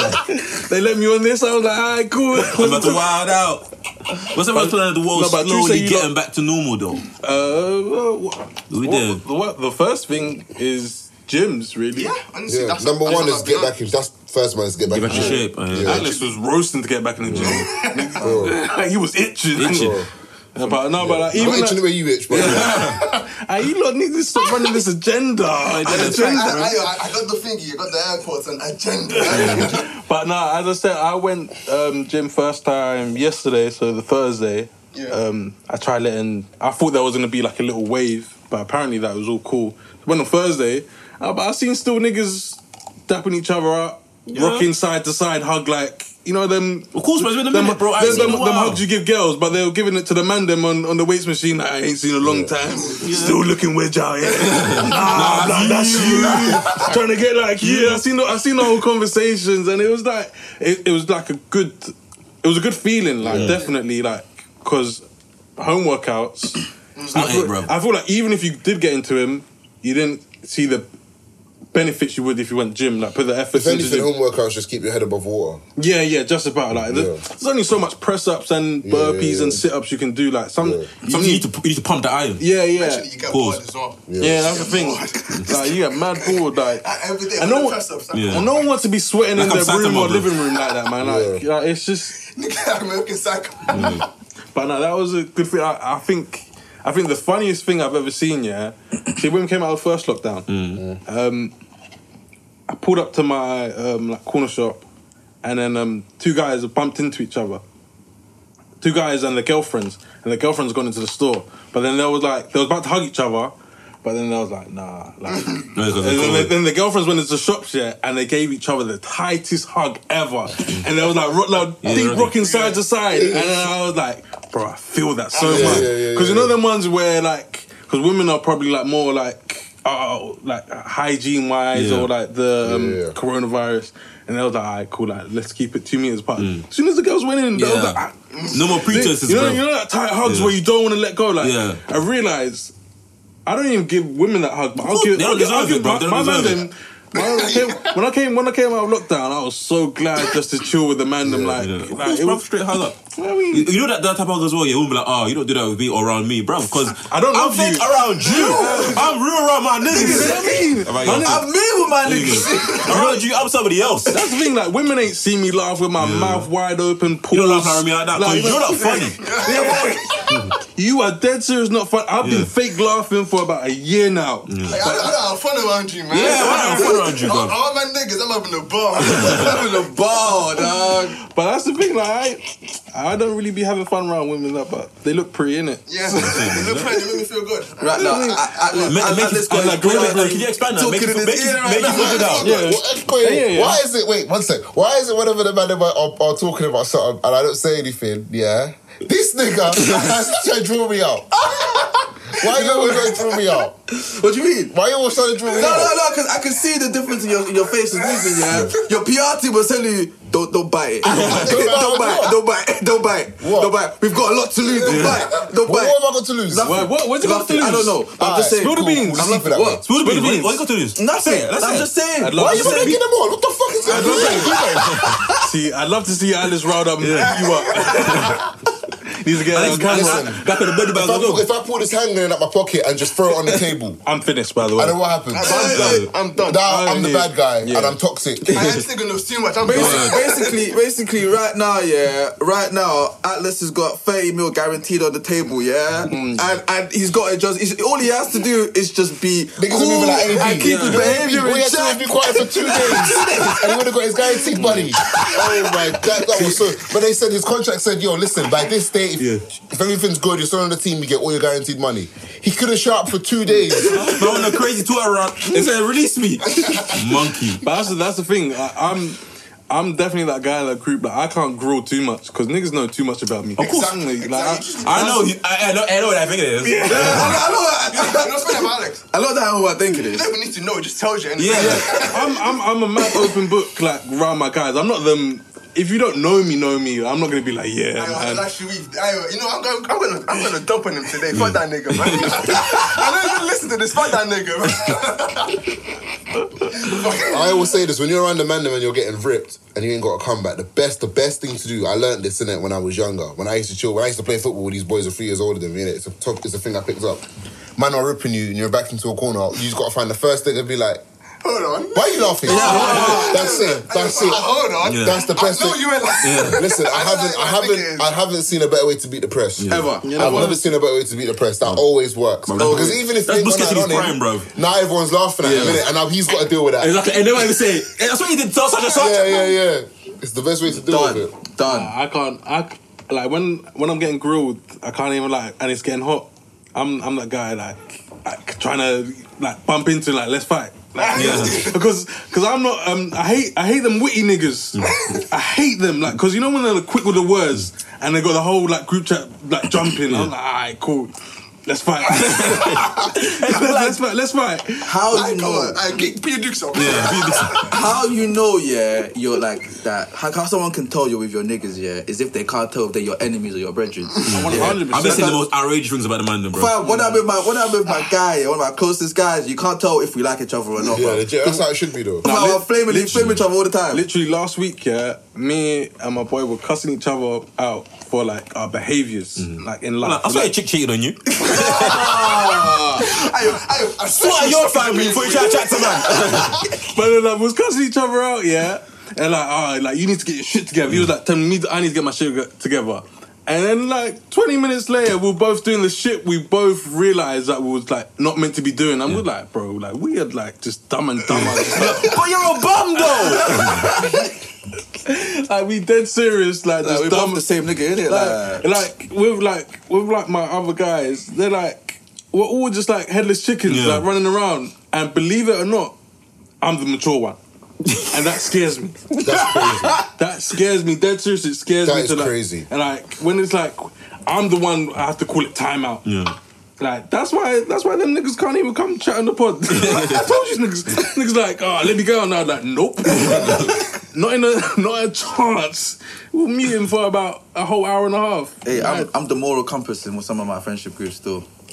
They let me on this. I was like, alright, cool. I'm about to wild out. What's everyone's plan of the world No, but you say slowly you getting don't- back to normal, though? Uh, what, We what- did. The, what, the first thing is gyms, really. Yeah, honestly, Yeah, that's number that's one what is I've get been back in. That's first man is get back Get back in shape. uh, Yeah. Atlas was roasting to get back in the gym. Bro. He was itching. Itching. Bro. Yeah, but no, but like, I'm even not itching the like, way you itch, but ah, you lot need to stop running this agenda. I, agenda. I, I, I got the thingy, I got the airports and agenda. But no, as I said, I went um, gym first time yesterday, so the Thursday. Yeah. Um, I tried letting. I thought there was gonna be like a little wave, but apparently that was all cool. Went on Thursday, uh, but I seen still niggas dapping each other up, rocking side to side, hug like you know them. Of course, man, it's been a them, minute, bro. I ain't them, seen them, in a them while. hugs you give girls, but they were giving it to the man them on, on the weights machine. Like, I ain't seen a long time. Still looking wedge out here. nah, nah, that's you. Trying to get like yeah. I seen the, I seen the whole conversations, and it was like it, it was like a good. It was a good feeling, like definitely, like because home workouts. It's I not feel, it, bro. I feel like even if you did get into him, you didn't see the benefits you would if you went gym. Like put the effort if into anything, gym. home workouts just keep your head above water. Yeah, yeah, just about like there's, Yeah. there's only so much press ups and Yeah, burpees yeah, yeah. and sit ups you can do. Like some, Yeah. you Sometimes you need need to you need to pump the iron. yeah, yeah, Actually, you get Pause. bored as well. yeah. That's the thing. Like you get mad bored. Like Like, every day, I when know- the press ups, like, Yeah. and no one wants to be sweating Like in I'm their room Saitama, or bro. living room like that, man. Like, Yeah. like, it's just. nigga, like American Psycho. But no, that was a good thing. I, I think. I think the funniest thing I've ever seen, yeah. See, when we came out of the first lockdown, um, I pulled up to my um, like corner shop, and then um, two guys bumped into each other. Two guys and their girlfriends, and their girlfriends gone into the store. But then they was like, they was about to hug each other, but then they was like, nah, like. No, And because then, of they, COVID. then the girlfriends went into the shops, yeah, and they gave each other the tightest hug ever. And they was like, ro- like Yeah, deep right. rocking side to side. And then I was like, bro, I feel that so Yeah, much. yeah, yeah, Because you yeah. know them ones where like, because women are probably like more like, oh, like hygiene wise Yeah. or like the um, Yeah, yeah. coronavirus. And they was like, all right, cool, like, let's keep it two meters apart. As soon as the girls went in, they was Yeah. like, ah, No more pretenses, you know, bro. you know that tight hugs Yeah. where you don't want to let go. Like, Yeah. I realized I don't even give women that hug, but I'll course, give. they don't I'll give, deserve I'll give it, bro. my, They my don't man deserve them. When I, came, when I came when I came out of lockdown, I was so glad just to chill with the man. Them like, Yeah. like Of course, it bruv, was straight hug up. I mean, You, you know that, that type of hug as well? Yeah, won't be like, oh, you don't do that with me or around me, bro. Because I don't I'm love fake you. around you. I'm real around my niggas. you know what I mean? About My your- nigga- I'm me with my niggas. Around you, I'm somebody else. That's the thing. Like women ain't seen me laugh with my mouth wide open. Pause. You don't laugh at me like that because Like, you're not funny. You are dead serious, not fun. I've Yeah. been fake laughing for about a year now. Like, I, don't, I don't have fun around you, man. Yeah, I don't have fun around you, bro. I, I want my niggas. I'm having a bar. I'm in the ball, dog. But that's the thing. Like I, I don't really be having fun around women, like, but they look pretty, innit? Yeah, they look pretty. They make me feel good. Right now, I, I, I, Make- I, make I, you- let's go. like, wait, wait, wait, can you expand that? Make Talking you- in make his you- ear right make you now. feel good out. Yeah. What- wait, Yeah, yeah. Why is it? Wait, one sec. Why is it whenever the man are, are, are talking about something and I don't say anything? Yeah, this nigga has trying to draw me out. Why you always trying to draw me out? What do you mean? Why you always trying to draw me No, out? no, no, because I can see the difference in your, in your face and movement, yeah? Your P R team was telling you, don't, don't bite it. Don't, don't bite it. Don't bite it. Don't bite it. What? Don't bite it. We've got a lot to lose. Don't bite it. Don't What, bite what have it. I got to lose? Nothing. What- what- what's it got to Nothing. I lose? don't know. I'm Alright, just saying. spill the cool, beans. cool. I'm Leave it not that way. what? Spill the beans. beans. What you got to lose? Nothing. Say it, let's I'm say just it. saying. I'd love Why are to you say- making them all? What the fuck is going on? See, I'd love to see Alice riled up and beat you up. Needs to get Alex, on camera. listen, back in the body bag. If I, as well. pull, if I pull this hand grenade out my pocket and just throw it on the table, I'm finished, by the way. I know what happens. I'm done. I'm done. Now I'm the Yeah. bad guy Yeah. and I'm toxic. I ain't still gonna too much. I'm Basically, done. basically, basically, right now, yeah, right now, Atlas has got thirty mil guaranteed on the table, yeah, and and he's got it. Just he's, all he has to do is just be Niggas cool are moving like A B. and keep his Yeah. behavior All he in had to do was check. be quiet for two days, and he would have got his guaranteed money. Oh my god, that was so. But they said his contract said, "Yo, listen, by this date, if, Yeah. if everything's good, you're still on the team, you get all your guaranteed money." He could have shot up for two days. I want a crazy Twitter run. They said, release me. Monkey. But that's, that's the thing. I, I'm I'm definitely that guy in that group. Like I can't grow too much because niggas know too much about me. Of course. Exactly. Like, I, I know, he- I, I know, I know what I think it is. I know, I know, You know what's funny about Alex? I know that how I think it You is. don't even need to know. It just tells you. Anything. Yeah. I'm I'm I'm a mad open book like around my guys. I'm not them. If you don't know me, know me. I'm not gonna be like yeah. I, Man. like Sharif, I, you know, I'm going, I'm gonna, I'm gonna dump on him today. Fuck that nigga, man. I don't even listen to this. Fuck that nigga, man. I always say this: when you're around the man and you're getting ripped and you ain't got to come back, the best, the best thing to do. I learned this in it when I was younger. When I used to chill, when I used to play football with these boys who are three years older than me, innit? It's a top, it's a thing I picked up. Man are ripping you and you're backed into a corner. You just got to find the first thing and be like, Hold on. "Why are you laughing?" That's it. That's it. Hold on. Yeah. That's the best I know thing. you ain't like. Listen, I I know haven't, that I my thing haven't, is- I haven't seen a better way to beat the press. Ever. I've never seen a better way to beat the press. That always works. Because even if That's you ain't Busquets got in his that on prime, him, bro. now everyone's laughing at him, innit? And now he's got to deal with that. Exactly. And they won't even say, "Hey, that's what you did, tell such and such." Yeah, yeah, yeah. It's the best way to deal with it. Done. Done. I can't. I like when when I'm getting grilled. I can't even like, and it's getting hot. I'm I'm that guy like, like trying to like bump into like let's fight. Like, Yeah. because because I'm not. Um, I hate I hate them witty niggas. I hate them like because you know when they're quick with the words and they got the whole like group chat like jumping. I'm like, alright, cool. Let's fight. let's, let's fight. Let's fight. How Like, you come know? on, I get Peter Dukes on. How you know? Yeah, you're like that. How, how someone can tell you with your niggas? Yeah, is if they can't tell if they're your enemies or your brethren. one hundred I've been percent. saying the most outrageous things about the man, bro. Fam, when I'm with my when I'm with my guy, one of my closest guys, you can't tell if we like each other or not. Yeah, bro. legit. That's how it should be, though. Fam, lit- I'm flaming, literally. flaming each other all the time. Literally last week, yeah, me and my boy were cussing each other out for like our behaviors, like in life. I saw Like, a chick cheated on you. I, I, I What are your family before you try to chat to man? but then, like, we was cussing each other out, yeah, and like, oh, like you need to get your shit together. He was like telling me I need to get my shit g- together. And then like twenty minutes later, we were both doing the shit we both realised that we was like not meant to be doing. And we're like, bro, like we are like just dumb and dumb. But you're a bum, though. Like we dead serious, like, Like, just we dumb. both the same nigga, innit? Like, Like, like with like with like my other guys, they're like we're all just like headless chickens, Yeah. like running around. And believe it or not, I'm the mature one, and that scares me. That's crazy. That scares me. Dead serious, it scares That me. is to, like, crazy. And like when it's like I'm the one, I have to call it timeout. Yeah. Like that's why that's why them niggas can't even come chat on the pod. I told you niggas, niggas like, oh, let me go now. Like, nope, not in a not a chance. We'll meet him for about a whole hour and a half. hey, I'm, Like, I'm the moral compass in some of my friendship groups still.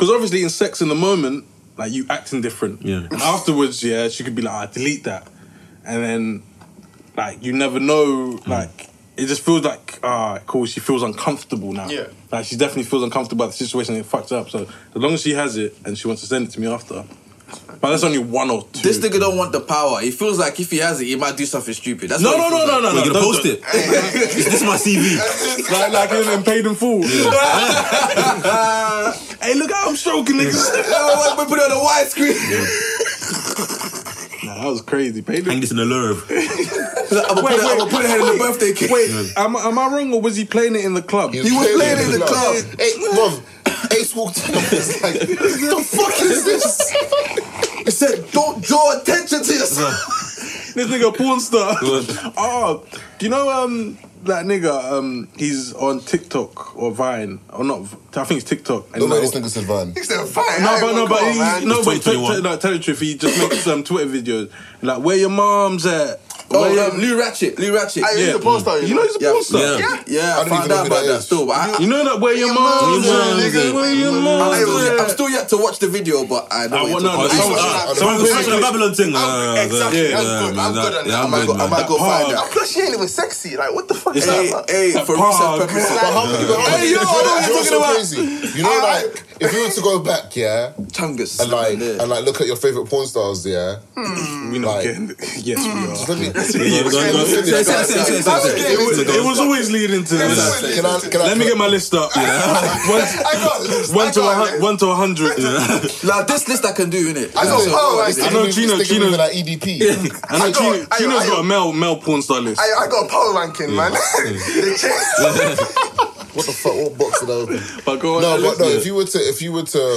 because obviously in sex in the moment, like you acting different. Yeah. And afterwards, yeah, she could be like, "I delete that," and then like you never know, like it just feels like ah, cool. She feels uncomfortable now. Yeah. Like she definitely feels uncomfortable about the situation and it fucks her up. So as long as she has it and she wants to send it to me after, but that's only one or two. This nigga don't want the power. He feels like if he has it, he might do something stupid. That's No, what he no, no, feels no, like. no, no. We're gonna don't- post it. This is my C V. like, like in, in paid in full. Hey, look how I'm stroking niggas. Oh, we put it on the widescreen. Nah, that was crazy. Paid in Hang this in the lure. I'm gonna put it- I'm gonna put it in the birthday cake. Wait, am, am I wrong or was he playing it in the club? He was playing it in the club. Hey, Mom, Ace walked in. It's like, the fuck is this? He said, "Don't draw attention to yourself." This nigga a porn star. Oh, do you know um that nigga? Um, he's on TikTok or Vine or not? I think it's TikTok. And Don't make like- this nigga said Van. He said, fine. No, I but ain't no, gonna but go, he, man. no, but twenty tell, twenty-one. tell, no, tell the truth. He just makes some Twitter videos like where your mom's at. Oh, Where um, Lou Ratchet, Lou Ratchet. Hey, he's a porn star, you know he's a Yeah. porn star. Yeah. Yeah. Yeah, I I don't found even know out who about that that is. still, but I, You know that where your Your mom's mom's at, at, nigga. nigga. Where your I'm mom's still, at. I'm still yet to watch the video, but I know I what want you're no, talking no, about. someone- I Someone don't posted the know. Babylon thing. I'm- Uh, exactly, yeah, I'm yeah, good, man, I'm good on yeah, that. I'm I might go, good, I might man. go find Park. that. Plus, she ain't even sexy. Like, what the fuck is Hey, that? hey, for Park. research purposes. But how many? Hey, yo, you know, what are you you know what's talking so about? crazy? You know, like if you were to go back, yeah, Chungus. and like Yeah. and like look at your favorite porn stars, yeah. We not Like- getting. Yes, we Just are. let me. Go on, go on, go on. Finish, Say, say, guys. say, say, say, It say. It was, it was always leading to this. Can I? Can I? Let me get my list up. One, I got this. one I to a, got hun- it. one to a hundred. Like, this list I can do, innit? I got power This ranking. I know nigga- Gino- this nigga Gino- moving like E D P. I know I got- Gino, I- Gino's I- got a male male porn star list. I, I got a power ranking, man. They changed. What the fuck? What box did I open? But go on, No, that but list. no. If you were to, if you were to,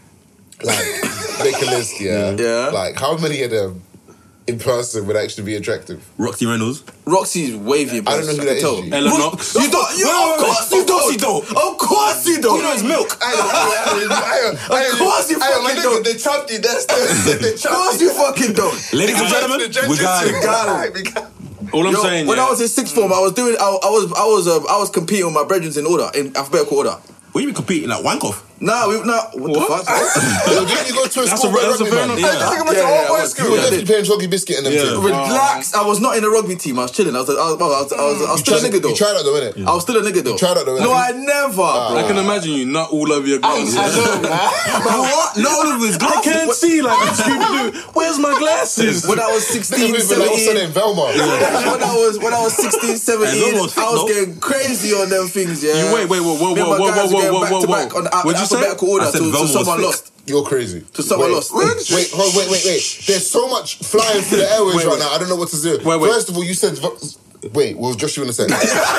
like, make a list, yeah, Yeah. like how many of them in person would actually be attractive? Roxy Reynolds. Roxy's wavy, bro. I don't know who that is, Tell. G. Ella What? Knox. You don't. You, Wait, of wait, wait. course you Of course you don't. don't. Of course you don't. You know it's milk. I know, I know, I know, I know. Of course you I know, my fucking nigga, don't. They trapped you. That's the. They Of trapped course you fucking don't. Ladies and gentlemen, we got it. got it. All I'm Yo, saying, when yeah. I was in sixth form, I was doing. I, I was. I was. Um, I was competing with my brethren in order, in alphabetical order. What you been competing like wank off? Nah, we nah. What, What? the fuck? Yo, didn't you go to a That's school a- where that's a rugby, fair man? enough. I think I'm Yeah, yeah, all yeah, boys I school. You were Yeah, definitely playing Joggy Biscuit and them Yeah. things. Relax. I was not in the rugby team. I was chilling. I was. I was. I was, I was, I was, I was You still a tried, nigga though. you tried that though, innit? I was still a nigga though. tried that though, No, innit? I never, bro. I can imagine you nut all over your glasses. What? No, all of his I glasses. can't see like Scooby Doo. Where's my glasses? When I was Nigga sixteen, moving like what's her seventeen. name, Velma. When I was when I was sixteen, seventeen, almost I was thick, no? getting crazy on them things, yeah. You wait, wait, whoa, whoa, Me and whoa, my whoa, guys whoa, were getting whoa, back whoa, to whoa. back on the What'd you say? alphabetical order I said to, Velma to was someone thick. lost. You're crazy. To someone wait, lost. Wait, hold, wait, wait, wait. There's so much flying through the airways Wait, right wait. now. I don't know what to do. Wait, wait. First of all, you said. Wait, what was Josh you want to say?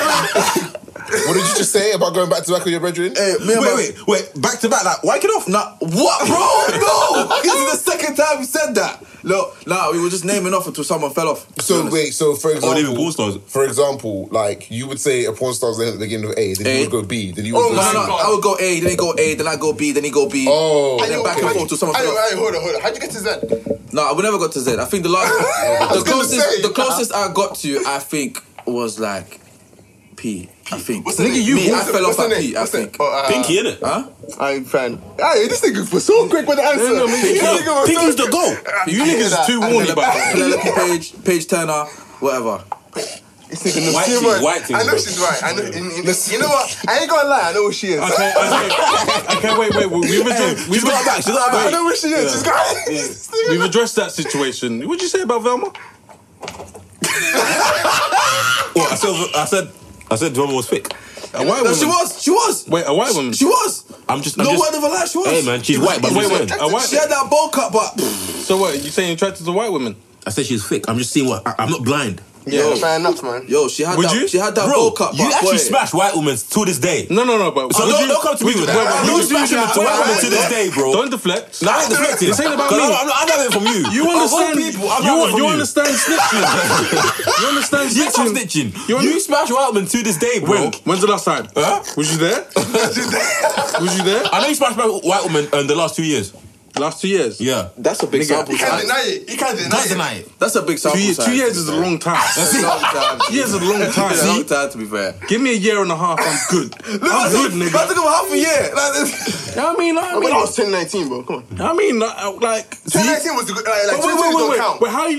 What did you just say about going back to back with your brethren? Hey, me and Wait, my, wait, wait. Back to back, like wank it off. Nah, what, bro? No, this is the second time you said that. No, nah, we were just naming off until someone fell off. to be So honest. wait, so for Oh, they even example, porn stars. for example, like you would say a porn star's name at the beginning of A, then A. you would go B, then you Oh would go my C. No, no, God. I would go A, then he go A, then I go B, then he go B. Oh, And then back and okay. forth till someone Hey, fell off. hey, hold on, hold on. How'd you get to Z? No, we never got to Z. I think the last, the was gonna closest, say. the closest I got to, I think, was like P. I think. What's the Nigga, name? you- Me, I What's the- fell what's off the at name? P. I What's the- think. oh, uh, Pinky, innit? Huh? I'm fan. Hey, this nigga was so quick with the answer. no, man, This Pinky- nigga was Pinky's so the goal. You niggas is too horny, but Penelope Page, Page Turner, whatever. This nigga knows White too thing, much. white thing, I know bro. she's right. I know. You, you, you know what? I ain't gonna lie. I know who she is. Okay, okay, okay, wait, wait, we've addressed, we've, She's got back. She's got I back. know who she is. She's got. we've addressed that situation. What'd you say about Velma? Well, I said, I said, I said, Velma was thick. A white No, woman. she was. She was. Wait, a white woman. She was. I'm just, I'm No just. word of a lie, she was. Hey man, she's white, but I'm Wait, just wait, saying. a white. She had that bowl cut, but So what? You saying you're attracted to white women? I said she's thick. I'm just seeing what. I, I'm not blind. Yeah, fair enough, man. yo, she had Would that. you? She had that Bro, bowl cut. you but actually boy, smash white women to this day. No, no, no. But So would don't, you- don't come to me would with you- that. wait, wait, You would smash you- women to wait, white wait, women to this wait. day, bro. Don't deflect. Nah, I ain't deflecting. This ain't about 'Cause me. I'm, I'm, I'm having it from you. You Of all understand? people, I'm you, having it from you you. understand snitching? You understand Yes, I'm snitching? snitching. You You, under- smash white women to this day, bro. When? When's the last time? Huh? Was you there? Was you there? I know you smashed white women in the last two years. Last two years. Yeah. that's a big Nigga, sample You can't size. deny it. You can't deny Don't it. deny it. That's a big sample Two years. size. Two years is a long time. That's a long time. Two years is a long time. It's a long time, to be fair. Give me a year and a half. I'm good. I'm good, I nigga. took him half a year. Like this. I mean, I When mean, I was twenty nineteen, bro. Come on. I mean, uh, like. twenty nineteen was the good. Like, like Wait, wait, twenty twenty wait, don't wait, count. wait. How you just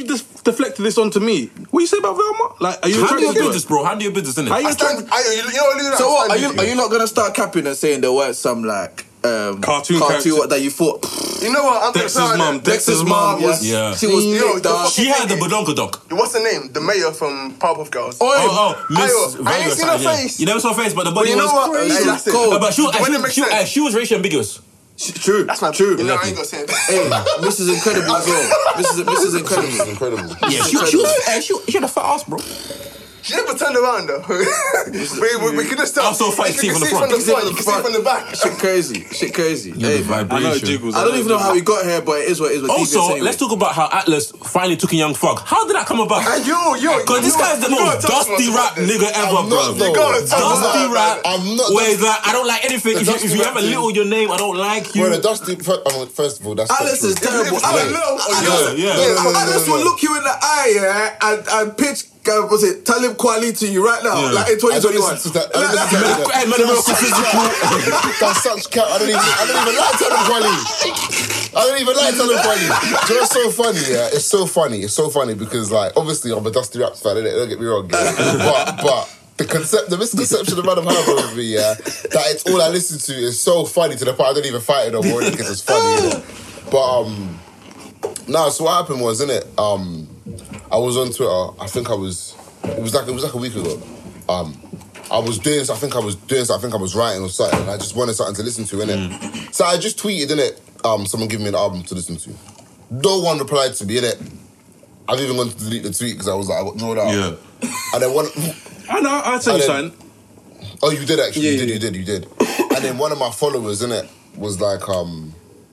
deflected this onto me. What you say about Velma? Like, are you Handle your attracted to business, it? bro. Handle your business, innit? How you I stand, attracted? I, you know what, Luna? So I what? Are stand you with are you not gonna start capping and saying there weren't some like um, Cartoon cartoon character. that you thought You know what? I'm gonna Dexter's tell mum. you. Dexter's Dexter's mum mom was. was Yeah. she was Yo, thick, the dog. fuck- She had the badonkadonk. What's the name? The mayor from Powerpuff Girls. Oh, Oh, oh, Miss Ayo, I ain't Violet seen her Side, yeah. face. You never saw her face, but the But body you know was what? crazy. Hey, that's it. Cold. Uh, but she was, When it she, makes she, sense. uh, she was racially ambiguous. True, That's my true. You know, I ain't gonna say it. Hey, Missus Incredible as well. Missus Missus It's Incredible. incredible. Yeah, she, she was. Uh, she, she had a fat ass, bro. She never turned around though. we, we, we could just tell. I'm so funny, You see can from the see front. from the front. You can see from the back. Shit crazy, shit crazy. Hey, man. I know it jiggles. I don't even know how we got here, but it is what it is. What Also, D J is let's talk about how Atlas finally took a Young Thug. How did that come about? And yo, yo, Because this you guy's the you gotta most talk dusty about rap this. nigga ever, I'm bro. not, though. You gotta talk I'm about Dusty not- rap. I'm not Where dusty- he's like, I don't like anything. The If you, if dusty you have a rap little your name, I don't like you. Bro, the dusty. I mean, first of all, that's Alice not is true. terrible. If it's Alice, a little- Alice, yeah, yeah. No, no, no, no, Alice no, will no. look you in the eye, yeah, and, and pitch, uh, what's it, Talib Kweli to you right now, Yeah. like in I twenty don't twenty-one. listen to that. I don't listen to that. Hey, man, That's such physical. That's such cap. I don't even. I don't even like Talib Kweli. I don't even like Talib Kweli. Do you know what's so funny? Yeah, it's so funny. It's so funny because, like, obviously, I'm a dusty rap fan. Innit? Don't get me wrong. Yeah? but but the concept, the misconception of Madam Harbour with me, yeah, that it's all I listen to is so funny to the point I don't even fight it no more because it's funny. Innit? But um, no. So what happened was, innit? Um, I was on Twitter. I think I was. It was like it was like a week ago. Um, I was doing. I think I was doing. I think I was writing or something. And I just wanted something to listen to, innit? Mm. So I just tweeted, innit? Um, someone give me an album to listen to. No one replied to me, innit? I've even gone to delete the tweet because I was like, I got drawn out. Yeah. And then one. I know. I'll tell you And then- something. Oh, you did actually. Yeah, you did. yeah. You did. You did. And then one of my followers, innit, was like, um,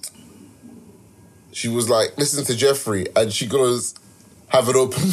she was like, listen to Jeffrey, and she goes, have an open.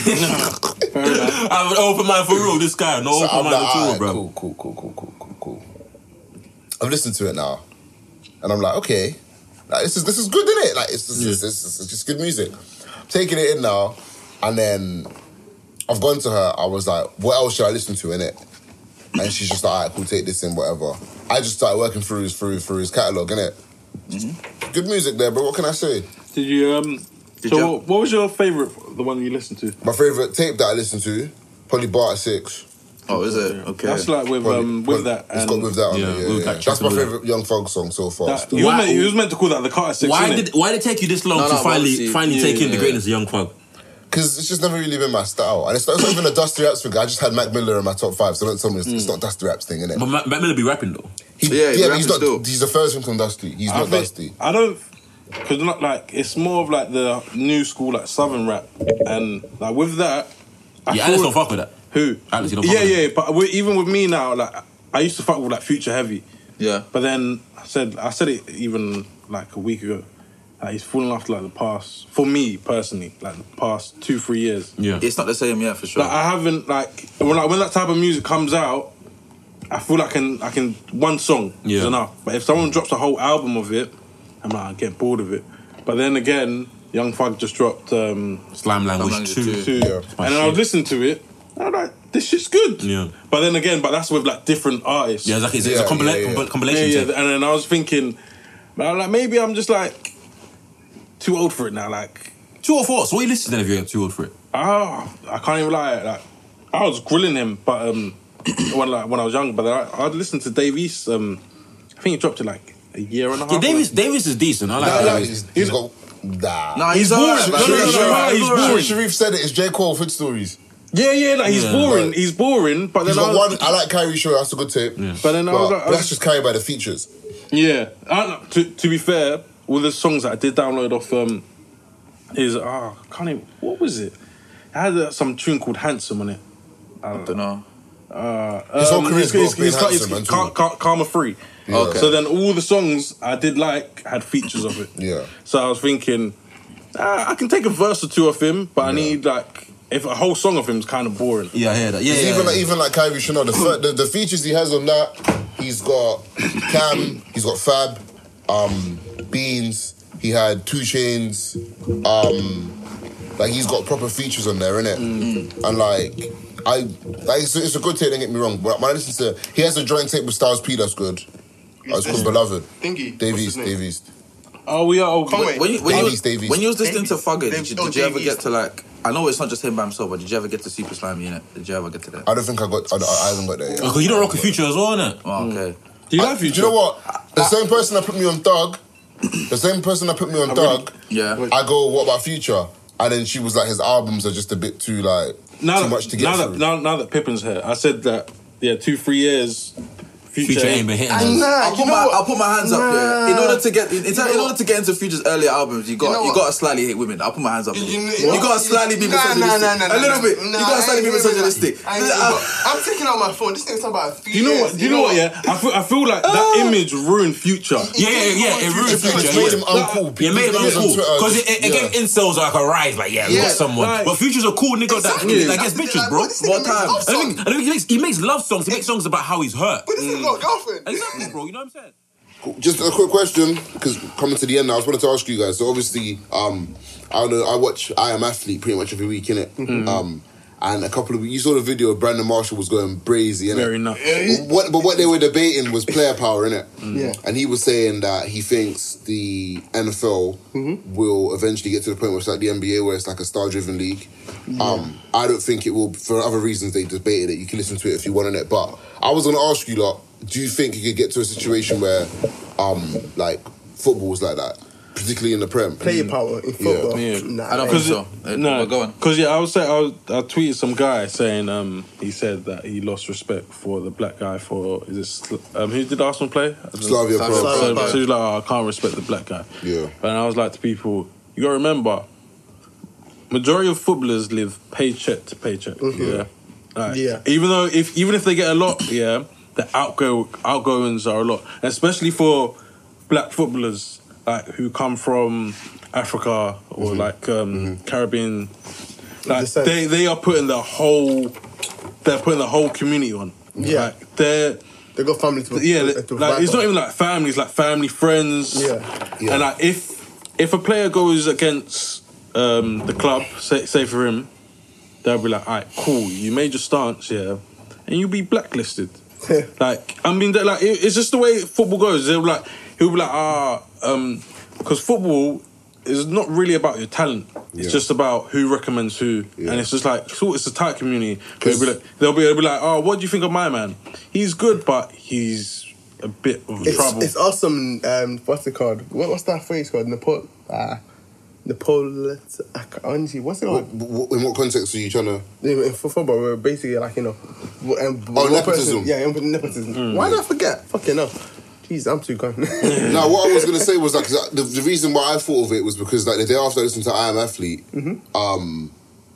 I have an open mind for real. This guy, no So open I'm mind like, at all, alright, bro. cool, cool, cool, cool, cool, cool, cool. I've listened to it now, and I'm like, okay, like, this is this is good, isn't it? Like, it's just, it's, it's, it's just good music. I'm taking it in now, and then I've gone to her. I was like, what else should I listen to in it? And she's just like, alright, cool, take this in, whatever. I just started working through his through through his catalog, innit? Mm-hmm. Good music there, bro. What can I say? Did you um? Did so you- what, what was your favorite? The one you listened to? My favorite tape that I listened to, probably Barter Six. Oh, is it? Okay. That's like with Probably- um with that. It's And got with that on Yeah, it. Yeah, with yeah. that That's track my with that. favorite Young Thug song so far. that, still. he, was Why- meant, he was meant to call that the Carter Six. Why innit? did why did it take you this long No, to no, but finally obviously- finally yeah, take in the yeah. greatness of Young Thug? Because it's just never really been my style. And it's not, it's not even a Dusty Raps thing. I just had Mac Miller in my top five, so don't tell me it's, it's not Dusty Raps thing, innit? But Mac Mac Miller be rapping though. He, Yeah, he's yeah, but rapping he's not. still. He's the first one from Dusty. He's I not think- Dusty. I don't, because not like it's more of like the new school like Southern rap, and like with that, I Yeah, feel- Alice don't fuck with that. Who? Alice, you don't fuck yeah, with yeah. But with, even with me now, like I used to fuck with like Future Heavy, Yeah. but then I said I said it even like a week ago. Like, he's fallen off like the past for me personally, like the past two three years. Yeah. It's not the same, yeah, for sure. Like I haven't like when like when that type of music comes out, I feel like I can I can one song is Yeah. enough. But if someone drops a whole album of it, I'm like I get bored of it. But then again, Young Thug just dropped um, Slam Language Language two. two. two, Yeah. my and then I was shit. listening to it. And I'm like, this shit's good. Yeah. But then again, but that's with like different artists. Yeah, exactly. It's, it's Yeah, a compila- yeah, yeah. comp- yeah, compilation. yeah. tape. And then I was thinking, but I'm like maybe I'm just like too old for it now. Like, Two or four. So what are you listening to if you're too old for it? oh, I can't even lie. Like, I was grilling him, but um, when like when I was young, but I, I'd listen to Dave East. Um, I think he dropped it like a year and a half. Yeah, Davis ago. Davis is decent. I like Nah, that. nah, he's, he's got. Nah. Nah, He's he's alright, boring. man. No, no, no, He's no, alright, he's he's alright. boring. Sharif said it. It's J. Cole Food Stories. Yeah, yeah, like he's Yeah. boring. Right. He's boring, but He's then I got was, one. I like Kyrie Show. That's a good tape. But then I But was like, I that's was- just carried by the features. yeah. I, to, to be fair, all the songs that I did download off um, is ah, I can't even. What was it? It had uh, some tune called "Handsome" on it. I don't know. Uh, His whole um, career's it's- got being it's- it's- handsome it's and Car- too. Car- Karma Free. Yeah. Okay. So then all the songs I did like had features of it. Yeah. So I was thinking, ah, I can take a verse or two of him, but I need like if a whole song of him is kind of boring. Yeah, I hear that. Yeah, It's yeah, even yeah. like even like Kyrie Chanel, the, fir- the the features he has on that, he's got Cam, he's got Fab, um, Beans, he had Two Chains, um, like he's got proper features on there, innit? Mm. And like I, like it's, a- it's a good tape. Don't get me wrong, but when I listen to, he has a joint tape with Styles P that's good. Uh, it's called Beloved. Thingy. Dave What's East, his name? Dave East. Oh, we are. Oh, Conway. When you, when, Davies, you, Davies. when you was listening to Davies. Fugger, did Davies. you, Oh, did you ever Davies. get to like I know it's not just him by himself, but did you ever get to Super Slimy in it? Did you ever get to that? I don't think I got. I, I haven't got there yet. Because you don't rock a Future as well, innit? Oh, okay. Do you I- like Future? Do you know what? The same person that put me on Doug, the same person that put me on Doug, Yeah. I go, what about Future? And then she was like, his albums are just a bit too like now too that, much to get now through. That, now, now that Pippin's here, I said that, yeah, two, three years, Future, Future ain't been hitting And us. nah, I'll you put, know my, what? I'll put my hands up Nah. here. In order to get in, in, You know in order what? to get into Future's earlier albums, you got You know you what? got to slightly hate women. I'll put my hands up. You, You, you, you got to slightly be nah, misogynistic. nah, nah, nah, a little nah, bit. nah, you got to slightly be I ain't doing that. misogynistic. I ain't doing that. I'm taking out my phone. This thing's talking about a few Do you know years. what? Do you know what? Yeah, I feel. I feel like that image ruined Future. Yeah, yeah, yeah, it ruined Future Future. made him yeah. uncool. Yeah, made him People uncool. on Twitter Because just- it, it, it yeah. gave incels like a rise, like, yeah, we Yeah, got someone. right. But Future's a cool nigga that, Exactly. that gets bitches, Like, bro. this nigga What makes time? love I think, songs. I think he, makes, he makes love songs. He makes songs about how he's hurt. But this nigga got a girlfriend. Exactly, bro. You know what I'm saying? Just a quick question, because coming to the end now, I just wanted to ask you guys. So obviously, um, I don't know. I watch I Am Athlete pretty much every week, innit? Mm-hmm. Um, and a couple of you saw the video of Brandon Marshall was going brazy, innit? Very nuts. What, but what they were debating was player power, innit? Yeah. And he was saying that he thinks the N F L will eventually get to the point where it's like the N B A, where it's like a star-driven league. Um, I don't think it will. For other reasons, they debated it. You can listen to it if you want it. But I was going to ask you, lot, do you think you could get to a situation where, um, like, football is like that, particularly in the Prem? Player power in football. Yeah. Nah, I don't think so. Uh, No, but go on. because yeah, I was saying I, was, I tweeted some guy saying um he said that he lost respect for the black guy for is it Sl- um who did Arsenal play? Slavia Prague. So, Slavia. so he's like, oh, I can't respect the black guy. Yeah. And I was like to people, you gotta remember, majority of footballers live paycheck to paycheck. Yeah. Like, Yeah. Even though if even if they get a lot, yeah, the outgo outgoings are a lot, and especially for black footballers like who come from Africa or like um, Caribbean, like Descent. they they are putting the whole they're putting the whole community on. Yeah. Like, they're They got family to yeah, to, like, to like, it's vibe not on. even like family, it's like family, friends. Yeah. Yeah. And like if if a player goes against um, the club, say, say for him, they'll be like, alright, cool, you made your stance, yeah, and you'll be blacklisted. Like, I mean, they're like it, it's just the way football goes. They'll be like, he'll be like, ah, um, because football is not really about your talent. It's Yeah. just about who recommends who, Yeah. and it's just like so it's a tight community. They'll be like, they'll be, they'll be like, oh, what do you think of my man? He's good, but he's a bit of It's, trouble. it's awesome. Um, what's it called? What, what's that phrase called? Nepal. Uh, Nepal. I can't- Honestly, what's it What, called? what, in what context are you trying to? In, in football, we're basically like, you know. w- Um, Oh, one nepotism. person- yeah, nepotism. Why did I forget? Fucking hell. Jeez, I'm too gone. No, what I was gonna say was like 'cause the, the reason why I thought of it was because like the day after I listened to I Am Athlete, um,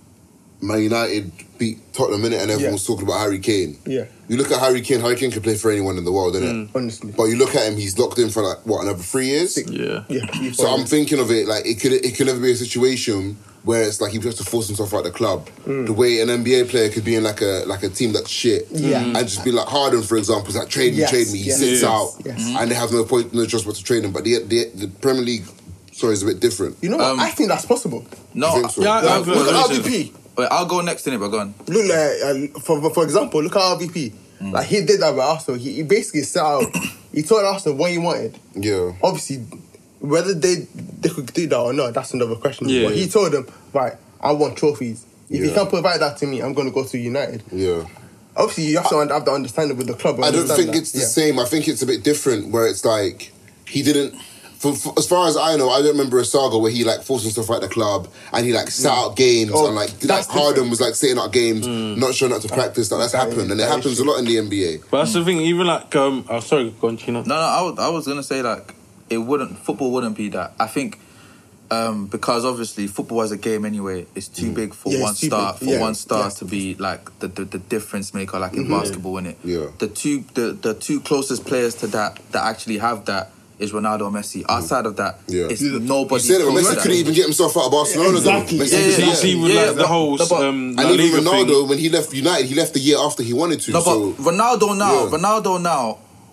Man United beat Tottenham in it, and everyone Yeah. was talking about Harry Kane. Yeah. You look at Harry Kane. Harry Kane can play for anyone in the world, innit? Honestly. But you look at him; he's locked in for like what another three years. yeah. Yeah. you So probably- I'm thinking of it like it could it could never be a situation where it's like he has to force himself out the club. The way an N B A player could be in like a like a team that's shit, Yeah. and just be like Harden, for example, is like trade me, Yes, trade me. He yes, sits yes, out, yes. and they have no point, no choice but to trade him. But the the, the Premier League, sorry, is a bit different. You know what? Um, I think that's possible. No, You think so? Yeah, I- Like, I've- look at I've- R V P. wait, I'll go next in it, but go on. Look like, uh, for, for example, look at R V P. Like, he did that with Arsenal. He, he basically set out, he told Arsenal what he wanted. Yeah. Obviously, whether they they could do that or not, that's another question. Yeah, but he yeah. told them, right, I want trophies. If you Yeah. can't provide that to me, I'm going to go to United. Yeah. Obviously, you have to have the understanding with the club. and I don't understand think that. it's the Yeah. same. I think it's a bit different where it's like he didn't. For, for, as far as I know, I don't remember a saga where he like forced himself out the club and he like sat out games Oh, and like, like that's Harden different. was like sitting out games, not showing up to practice. Like, that's That happened, is- and it that is happens a true. lot in the N B A. But that's the thing. Even like um, oh sorry, go on, Chino. No, no, I was, I was gonna say like it wouldn't football wouldn't be that. I think um, because obviously football as a game anyway is too big for Yeah, one it's too star big. for Yeah, one star yeah. to be like the, the, the difference maker like in basketball, innit? Yeah. The two the, the two closest players to that that actually have that is Ronaldo and Messi. Outside of that, Yeah. it's You nobody. said it, but close Messi to that. couldn't even get himself out of Barcelona. though. Exactly. Messi Yeah, couldn't- yeah, You see with yeah, like the but- whole but- um, La And even Liga Ronaldo, thing. when he left United, he left the year after he wanted to. No, so but Ronaldo now, Yeah. Ronaldo now,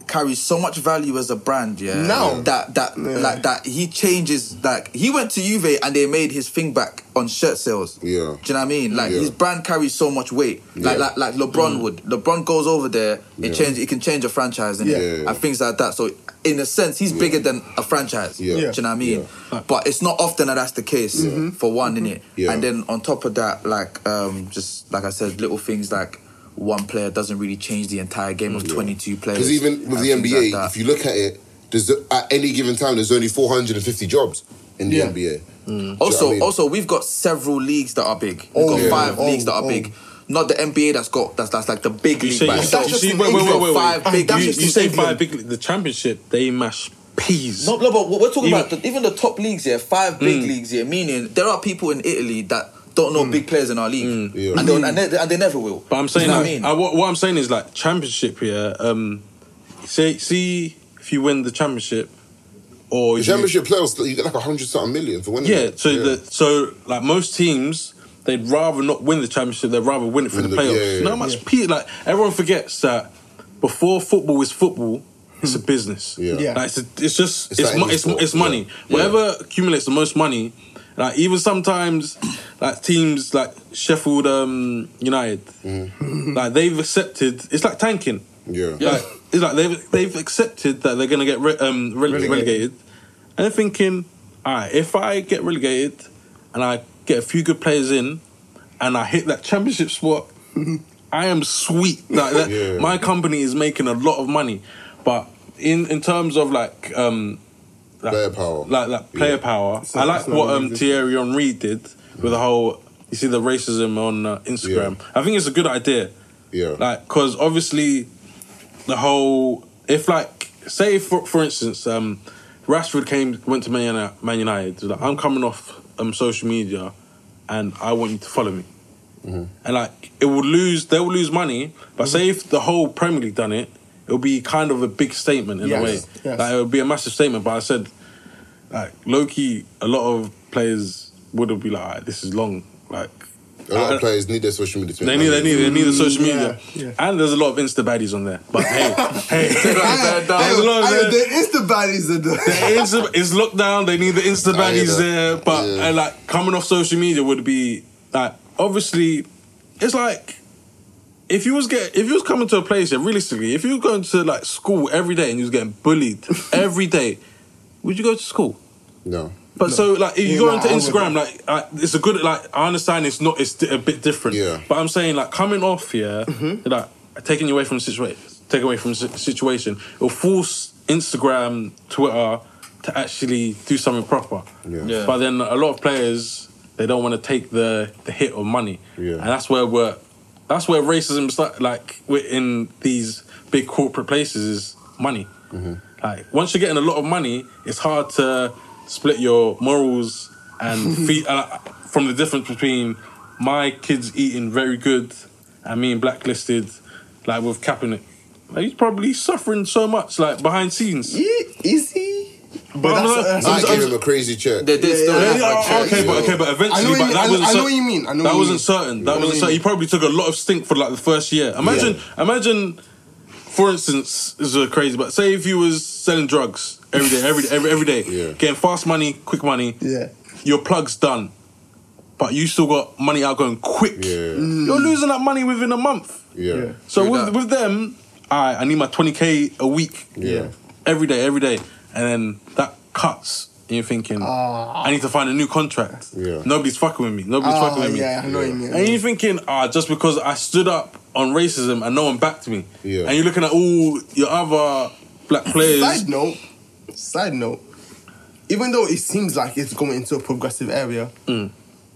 carries so much value as a brand, yeah. Now. that that Yeah. like that he changes. Like he went to Juve and they made his thing back on shirt sales. Yeah. Do you know what I mean? Like Yeah. his brand carries so much weight. Like Yeah. like like LeBron would. LeBron goes over there, it Yeah. change. It can change a franchise, innit? Yeah, yeah, yeah. And things like that. So in a sense, he's bigger than a franchise. Yeah. Do you know what I mean? But it's not often that that's the case. For one, innit? Yeah. And then on top of that, like um, just like I said, little things like one player doesn't really change the entire game of twenty-two players. Because even with and the N B A, things like that. if you look at it, there's at any given time there's only four hundred fifty jobs in the Yeah. N B A. Also, Do you know what I mean? also, we've got several leagues that are big. We've Oh, got yeah. five Oh, leagues that are oh. big. Not the N B A that's got that's that's like the big You league. say, by you itself. say, you just see in wait, wait, wait, England. wait, wait. Five big That's You, just you in say England. five big. The championship, they mash peas. No, no, but we're talking Even- about the, even the top leagues here. Five big Mm. leagues here. Meaning there are people in Italy that don't know big players in our league, Yeah. and, they, and, they, and they never will. But I'm saying, you know like, what I mean? I, what, what I'm saying is like championship here. Um, say, see if you win the championship, or The you- championship playoffs, you get like a hundred something million for winning. Yeah, it. so the so like most teams, they'd rather not win the championship. They'd rather win it for Win the the- playoffs. yeah, yeah, you know how yeah. much P like everyone forgets that before football is football, it's a business. Yeah. Yeah. Like it's, a, it's just It's it's like mo- any it's, sport, it's money. yeah. Whatever accumulates the most money. Like even sometimes, like teams like Sheffield um, United, Mm-hmm. like they've accepted. It's like tanking. Yeah. Like it's like they've they've accepted that they're gonna get re- um, rele- Relegated. relegated, and they're thinking, all right, if I get relegated and I get a few good players in, and I hit that championship spot, I am sweet. Like that, Yeah. my company is making a lot of money, but in in terms of like um, like, Player power. like like player Yeah. power, So I like it's not what um, really Thierry Henry did with the whole. You see the racism on uh, Instagram. I think it's a good idea. Yeah. Like, because obviously, the whole if like say for for instance, um, Rashford came went to Man United. Man United like, I'm coming off um social media, and I want you to follow me. Mm-hmm. And like it will lose, they will lose money. But say if the whole Premier League done it, it will be kind of a big statement in Yes, a way. yes. Like it would be a massive statement. But I said, like low key, a lot of players would have been like, "Alright, this is long. Like A lot I- of players need their social media. To they make need, money. they need, they need the social Yeah, media, yeah. and there's a lot of Insta baddies on there. But hey, hey, Hey, there's a lot of hey, there. the Insta baddies are the. The Insta, it's lockdown. They need the Insta I hear baddies that. there, but Yeah. and like coming off social media would be like obviously, it's like if you was get if you was coming to a place, yeah, realistically, if you were going to like school every day and you was getting bullied every day, would you go to school? No. But so like if you Yeah, go nah, into I Instagram, like uh, it's a good like I understand it's not it's a bit different. Yeah. But I'm saying like coming off, yeah, like taking you away from the situation, taking away from the si- situation, it'll force Instagram, Twitter to actually do something proper. Yeah. Yeah. But then a lot of players they don't want to take the the hit of money, Yeah. and that's where we're that's where racism start. Like we're in these big corporate places is money. Mm-hmm. Like once you're getting a lot of money, it's hard to split your morals and feed uh, from the difference between my kids eating very good and me being blacklisted, like with Kaepernick. Like, he's probably suffering so much, like behind scenes. Yeah, easy. But But I'm that's, not- that's, I I'm- gave I'm- him a crazy check. They did Yeah, still yeah, have Yeah, a oh, check. okay, but okay, but I eventually, know what but you mean. that I know- wasn't. I know cer- what you mean. I know what that you wasn't mean. certain. That I know wasn't what you certain. He mean. probably took a lot of stink for like the first year. Imagine, imagine, for instance, this is crazy, but say if you was selling drugs every day, every day, every every day, Yeah. getting fast money, quick money, Yeah. your plug's done, but you still got money out going quick. Yeah. You're losing that money within a month. Yeah. Yeah. So True with, that. with them, I I need my twenty k a week, Yeah. every day, every day, and then that cuts. And you're thinking, I need to find a new contract. Yeah. Nobody's fucking with me. Nobody's Ah, fucking with me. yeah, I know what you mean. And you're thinking, ah, just because I stood up on racism and no one backed me. Yeah. And you're looking at all your other black players. Side note, side note, even though it seems like it's going into a progressive area, Mm.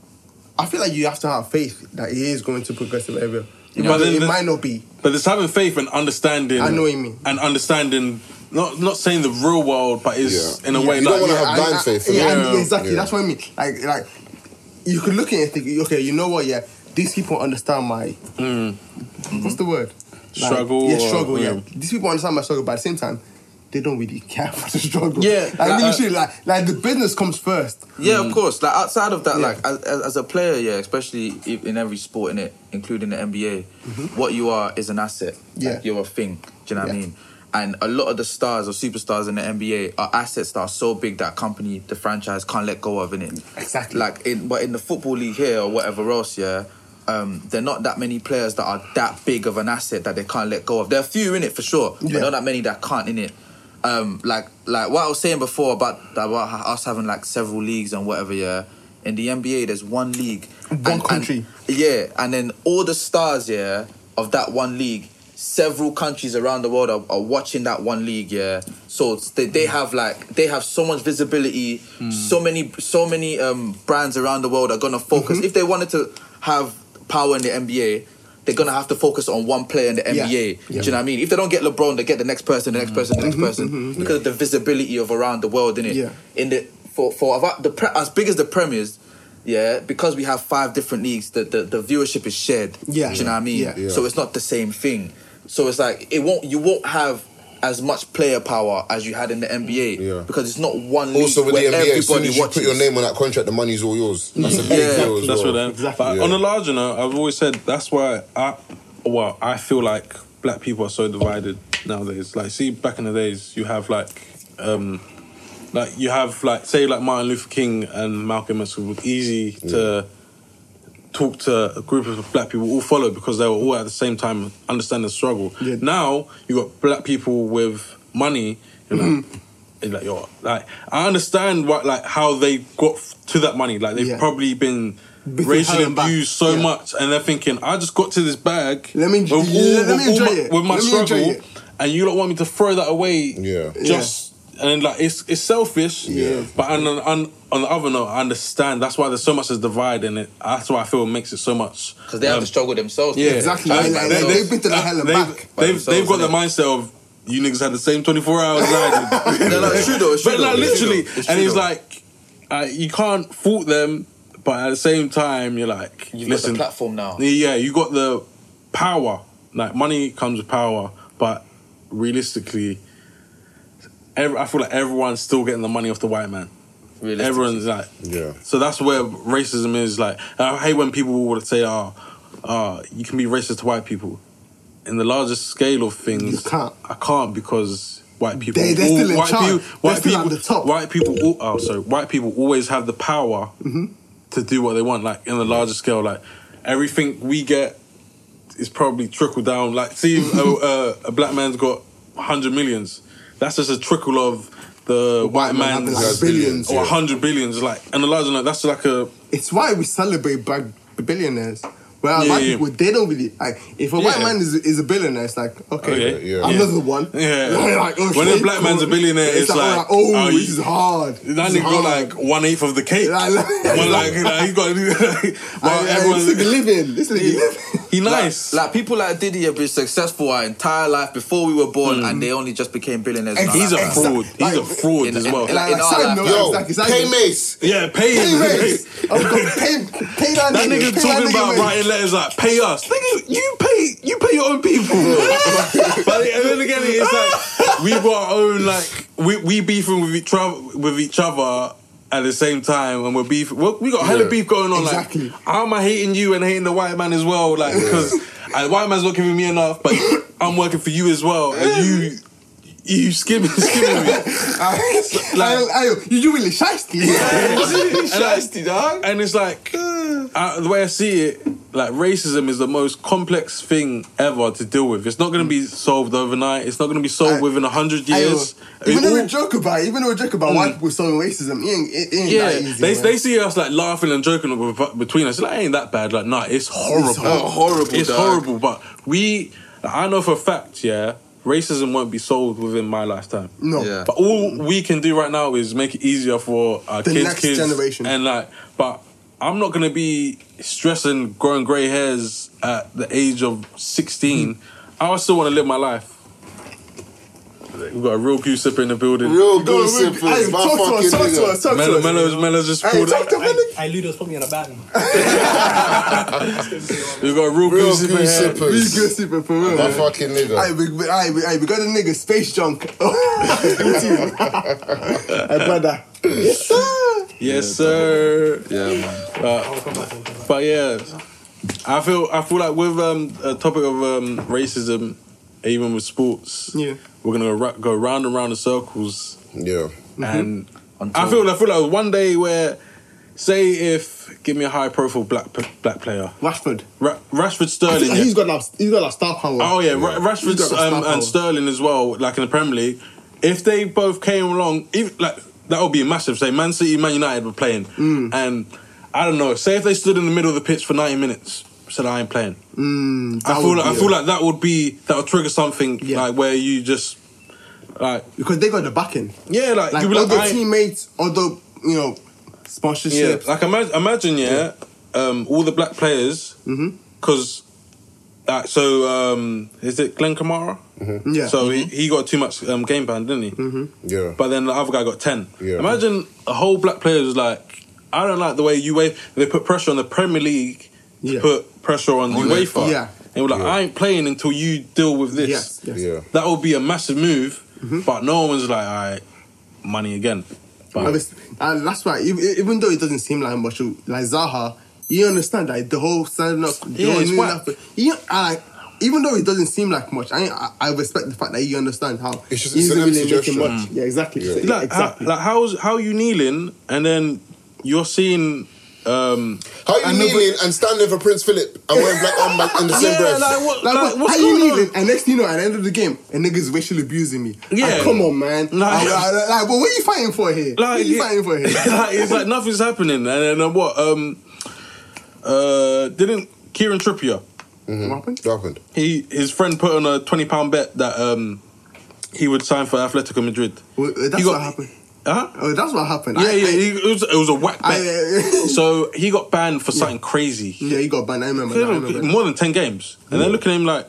I feel like you have to have faith that it is going to a progressive area. But Even though then it the- might not be. But it's having faith and understanding. I know what you mean. And understanding, not not saying the real world, but is Yeah. in a Yeah, way you that don't wanna have and- blind and- faith in yeah, it. and Yeah. exactly. Yeah. That's what I mean. Like, like you could look at it and think, okay, you know what? Yeah, these people understand my what's the word? Like, Struggle Yeah, or- struggle. Yeah. yeah. These people understand my struggle, but at the same time, they don't really care about the struggle. Yeah, like, really, uh, shit, like, like the business comes first. Yeah, of course. Like outside of that, Yeah. like as, as as a player, yeah, especially i- in every sport in it, including the N B A, what you are is an asset. Yeah. Like, you're a thing. Do you know what I Yeah. mean? And a lot of the stars or superstars in the N B A are assets that are so big that company, the franchise, can't let go of, innit? Exactly. Like, in, but in the football league here or whatever else, yeah, um, there are not that many players that are that big of an asset that they can't let go of. There are a few in it for sure, but Yeah. not that many that can't in it. Um, like, like what I was saying before about about us having like several leagues and whatever, yeah. In the N B A, there's one league, One and- country. and- yeah, and then all the stars, yeah, of that one league. Several countries around the world are, are watching that one league, yeah. So it's- they, they have like they have so much visibility, so many so many um, brands around the world are gonna focus. If they wanted to have power in the N B A, they're gonna have to focus on one player in the N B A. Yeah. Do you know what I mean? If they don't get LeBron, they get the next person, the next person, the next person, because of the visibility of around the world, innit? Yeah. In the for for about the pre, as big as the Premiers. Yeah, because we have five different leagues, the, the, the viewership is shared. Yeah. Do you know what I mean? Yeah. Yeah. So it's not the same thing. So it's like it won't you won't have as much player power as you had in the N B A Yeah. because it's not one league Also with the where N B A, as soon everybody as you watches. put your name on that contract, the money's all yours. That's a big Yeah. deal as That's well. what them. Exactly. But Yeah. on a larger note, I've always said that's why I, well, I feel like black people are so divided nowadays. Like, see, back in the days, you have like, um, like you have like, say, like Martin Luther King and Malcolm X. It was easy to talk to a group of black people, all follow because they were all at the same time understand the struggle. Yeah. Now you got black people with money. You know, it's like, yo, like I understand what like how they got f- to that money. Like they've Yeah. probably been Been through racially hell and back. abused so Yeah. much, and they're thinking, I just got to this bag. Let me- with all, let me with all enjoy my, it. with my Let me enjoy struggle, it. and you don't want me to throw that away. Yeah. Just and then like it's it's selfish. Yeah. But on, on on the other note, I understand. That's why there's so much as divide in it. That's why I feel it makes it so much. because they have um, to struggle themselves. yeah. Exactly. And Like, like, they- they've been to the hell and they've, back. by They've, themselves, they've got the innit? mindset of you niggas had the same twenty-four hours as I did. No, no, it's true though. It's true But though. like It's true literally, though. It's and true he's though. like, uh, you can't fault them, but at the same time, you're like, You've listen, got the platform now. yeah, you got the power. Like money comes with power, but realistically, every, I feel like everyone's still getting the money off the white man. Realistically. Everyone's like, Yeah. so that's where racism is. Like, I hate when people would say, "Oh, uh, you can be racist to white people." In the largest scale of things, You can't. I can't because white people, They- they're still in white charge. people, They're white still people, at the top. white people. al- Oh, sorry, white people always have the power Mm-hmm. to do what they want. Like in the larger scale, like everything we get is probably trickled down. Like, see, a, a, a black man's got hundred millions. That's just a trickle of the, white, man having, man's like, billions. or Yeah. a hundred billions. Like, and the larger note, that's like a It's why we celebrate black billionaires. Well, Yeah, white yeah. people, they don't really like. If a white Yeah. man is, is a billionaire, it's like okay, Okay, yeah. another one. Yeah. Like, oh, When a shit, black man's a billionaire, it's like, alright, oh, oh, this you- is hard. that This is nigga got hard. like one eighth of the cake. Like- like- One like, like he got like, while Hey, hey, everyone, this nigga living. This nigga living. he nice. Like, like people like Diddy have been successful our entire life before we were born, and they only just became billionaires. in our He's a lifetime. fraud. He's a Like, fraud in- as in- well. in- Like, in like our side note, lifetime. Yo, like, it's like- pay Mace. Yeah, pay Pay him. rates. I'm gonna pay, pay that, That nigga pay talking that about wage. writing letters like pay us. Nigga, you pay you pay your own people. But and then again, it's like we've got our own like we we beefing with each other with each other at the same time, and we're beef. Well, we got hella Yeah. beef going on. Exactly. Like, how am I hating you and hating the white man as well? Like because uh, the white man's not giving me enough, but I'm working for you as well, and you. You skimming, skimming me. Like, ayo, you you really shiesty. And, like, and it's like, uh, the way I see it, like racism is the most complex thing ever to deal with. It's not going to be solved overnight. It's not going to be solved Aye. within a hundred years. Ayo, even It though we all- joke about it, even though we joke about white people solving racism, it ain't, it ain't yeah, that easy. they man. they see us like laughing and joking with- between us. Like, it ain't that bad. Like, nah, it's horrible. It's hor- horrible, It's dog. horrible. But we, I know for a fact, yeah, racism won't be solved within my lifetime. No. Yeah. But all we can do right now is make it easier for our The kids, next kids, generation. and like. But I'm not gonna be stressing growing grey hairs at the age of sixteen. I still want to live my life. We've got a real goose sipper in the building. Real Go, good Rick. sippers. Hey, My talk to us, fucking talk to nigga. us, talk to Mello, us. Mello's, Mello's just Hey, pulled talk up. to me. I, I Ludo's put me on a baton. We've got a real, Real goose sipper good here. We sippers. good super for real. My man. fucking Aye, nigga. we, we, aye, we, aye, we got a nigga space junk. Hey, brother. Yes, sir. Yes, sir. Yeah, man. But, but yeah, I feel I feel like with um, a topic of um, racism, even with sports, Yeah. we're gonna go, ra- go round and round in circles. Yeah. And Until- I feel I feel like one day where, say, if give me a high profile black black player, Rashford. Ra- Rashford I Sterling. think yeah. he's got like, he's got like star power. Oh yeah, Ra- He's Rashford got that um, star and power. Sterling as well. Like in the Premier League, if they both came along, even, like that would be massive. Say Man City, Man United were playing, Mm. and I don't know. Say if they stood in the middle of the pitch for ninety minutes, said I ain't playing. Mm, I that feel would like, I be- feel like that would be that would trigger something Yeah. like where you just like because they got the backing. yeah, like, Like you'd be other like, I ain't- teammates, other you know, yeah, sponsorships. like imagine, imagine yeah, Um, all the black players because. Uh, so um, is it Glenn Kamara? Mm-hmm. Yeah. So he, he got too much um, game ban, didn't he? Mm-hmm. Yeah. But then the other guy got ten. Yeah. Imagine a whole black player was like, I don't like the way you wait. They put pressure on the Premier League to Yeah. put pressure on the UEFA. Yeah. And we're like, Yeah. I ain't playing until you deal with this. Yes, yes. Yeah. That would be a massive move. But no one's like, all right, money again. But Obviously, and that's right. Even, even though it doesn't seem like much, like Zaha, you understand that the whole standing up. the Yeah, whole it's kneeling whack. up, You, I like, even though it doesn't seem like much, I I, I respect the fact that you understand how It's just- he it's an isn't empty really making gesture. much. Yeah, exactly. Yeah. So, like, exactly. how, like how's how you kneeling and then you're seeing. Um, How you I know, kneeling and standing for Prince Philip and wearing black armband in the same yeah, breath? like what? Like, Like, what, what's how you going on? kneeling? And next thing you know, at the end of the game, a nigga's racially abusing me. Yeah. Like, come on, man. Like- I- I- like, like, but what are you fighting for here? what are you it- fighting for here? like, it's like nothing's happening. And then uh, what? Um, uh, didn't Kieran Trippier? What happened? What happened? He his friend put on a twenty pound bet that um, he would sign for Atletico Madrid. Well, that's He got- what happened. Huh? Oh, that's what happened. Yeah, I- yeah. I- he, it, was, it was a whack bet. I- So he got banned for something crazy. yeah, he got banned. I remember. That, I remember that. More than ten games, and they're looking at him like.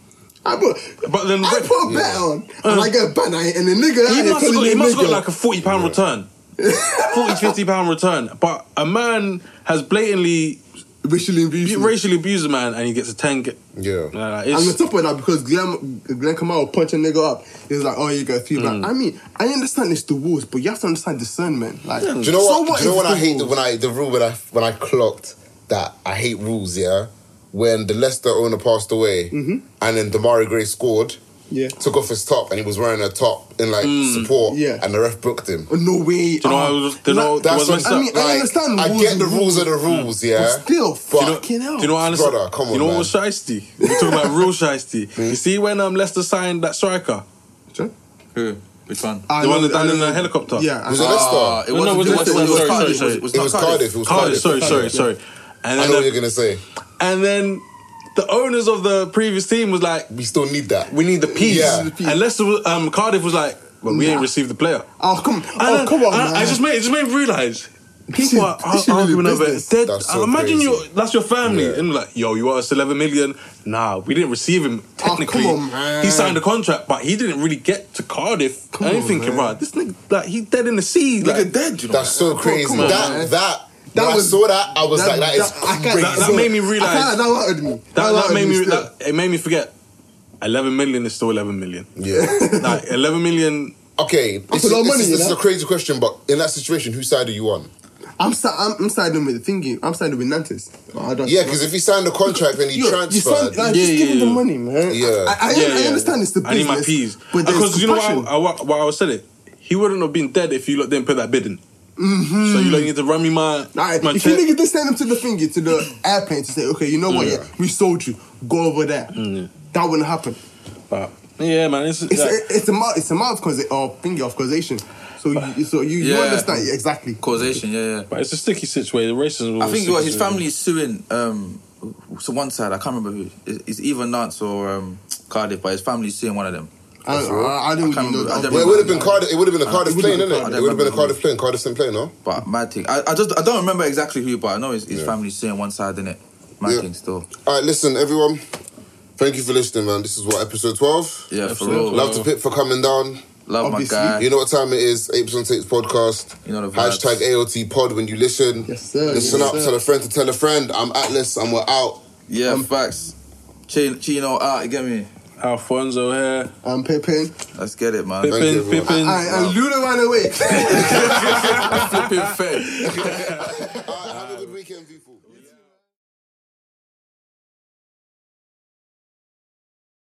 I put, But then I put a Yeah. bet on, and I get banned, and the nigga, He out here must have calling got, me he must have got nigga. like a forty pound return. forty, fifty pound return. But a man has blatantly racially abused. racially abused a man and he gets a ten. Ge- Yeah. Nah, And it's, on top of that, because Glenn, Glenn Kamara punch a nigga up, he's like, oh, you got three Mm. back. I mean, I understand it's the rules, but you have to understand discernment. Like, Do you know so what? Do you know is when I the hate the, rules? when I the rule when I when I clocked that I hate rules. Yeah, when the Leicester owner passed away, and then Damari Gray scored, Yeah. took off his top, and he was wearing a top in like support, Yeah. and the ref booked him. Oh, no way. Do you know Ah. what was- do you know- Like, there That's was what messed I up. mean, I understand I rules get and the rules are the rules, yeah. But still, But- fucking hell. Do you know what I understand? Brother, come on, You know what man. was shiesty? We're talking about real shiesty. You see when um, Leicester signed that striker? Sure. Who? Which one? I The one know- that died I in know- the helicopter? Yeah. Was I- it Leicester? Uh, it No, was, no, it was was, it- it was, sorry, sorry, Cardiff. sorry. It was It not was Cardiff. It was Cardiff, Cardiff. sorry, sorry, sorry. And I then, know what the- you're gonna say. and then the owners of the previous team was like, We still need that. we need the peas. Yeah. And Leicester, was- um, Cardiff was like, well, we ain't Nah. received the player. Oh, come, And oh, then- come on, and man. I just made it just made me realise This people is- are this is really arguing over it. business. Dead. That's so Imagine crazy. you that's your family Yeah. and like, yo, you owe us eleven million. Nah, we didn't receive him technically. come on, man. He signed a contract, but he didn't really get to Cardiff. Come I ain't on, thinking, man. right, this nigga, like, he dead in the sea. Nigga Like, dead, you know. That's so Come- crazy. come on, that man. that That when was- I saw that, I was That- like, that is that- I can't- crazy. That- that made me realise- I can't- That hurted me. that, that hurted made me still. that, it made me forget. Eleven million is still eleven million. Yeah. Like eleven million. Okay, this, That's is, a lot of this, money, is, you this is know? a crazy question, but in that situation, whose side are you on? I'm, si- I'm, I'm siding with the thingy. I'm siding with Nantes. I don't, Yeah, because if he signed a contract and he You- you transferred, signed- like, Yeah, just yeah, give him the yeah. money, man. Yeah. I, I, Yeah, I yeah. understand it's the I business. need my peas. But there's Because you know why compassion. I, why, why I said it? He wouldn't have been dead if you lot didn't put that bid in. Mm-hmm. So you lot need to run me my, Alright, my if check. you niggas just send him to the thingy, to the airplane to say, okay, you know what, Yeah. yeah, we sold you, go over there. That wouldn't happen. But, yeah, man. It's, It's, like, a, it's a matter, it's a matter of, causa- of thingy of causation. So you, so you, you Yeah. understand exactly. Causation, yeah, yeah. but it's a sticky situation. Racism. I was think a what sticky his family is suing. Um, so one side, I can't remember who. It's it's either Nantes or um, Cardiff, but his family is suing one of them. I, I, I didn't I can't really know remember. I that. don't well, it would have been remember. Cardiff. It would have been a Cardiff it would plane, have innit? been It would have been a Cardiff. Cardiff plane. Cardiff didn't play, no? But mad thing. I, I just I don't remember exactly who, but I know his, his Yeah. family suing one side, innit? Mad Yeah. thing still. All right, listen, everyone. Thank you for listening, man. This is what episode twelve. Yeah, Episode for real. twelve. Love to Pip for coming down. Love Obviously. my guy. You know what time it is? eight percent Takes podcast. You know the vibes. Hashtag A O T pod when you listen. Yes, sir. Listen Yes, up, sir. tell a friend to tell a friend. I'm Atlas and we're out. Yeah, facts. Chino, Chino out, you get me? Alfonso here. I'm Pippin. Let's get it, man. Thank you, Pippin, everyone. Pippin. I, and Luda ran away. Flipping fair. All right, have a good weekend, people.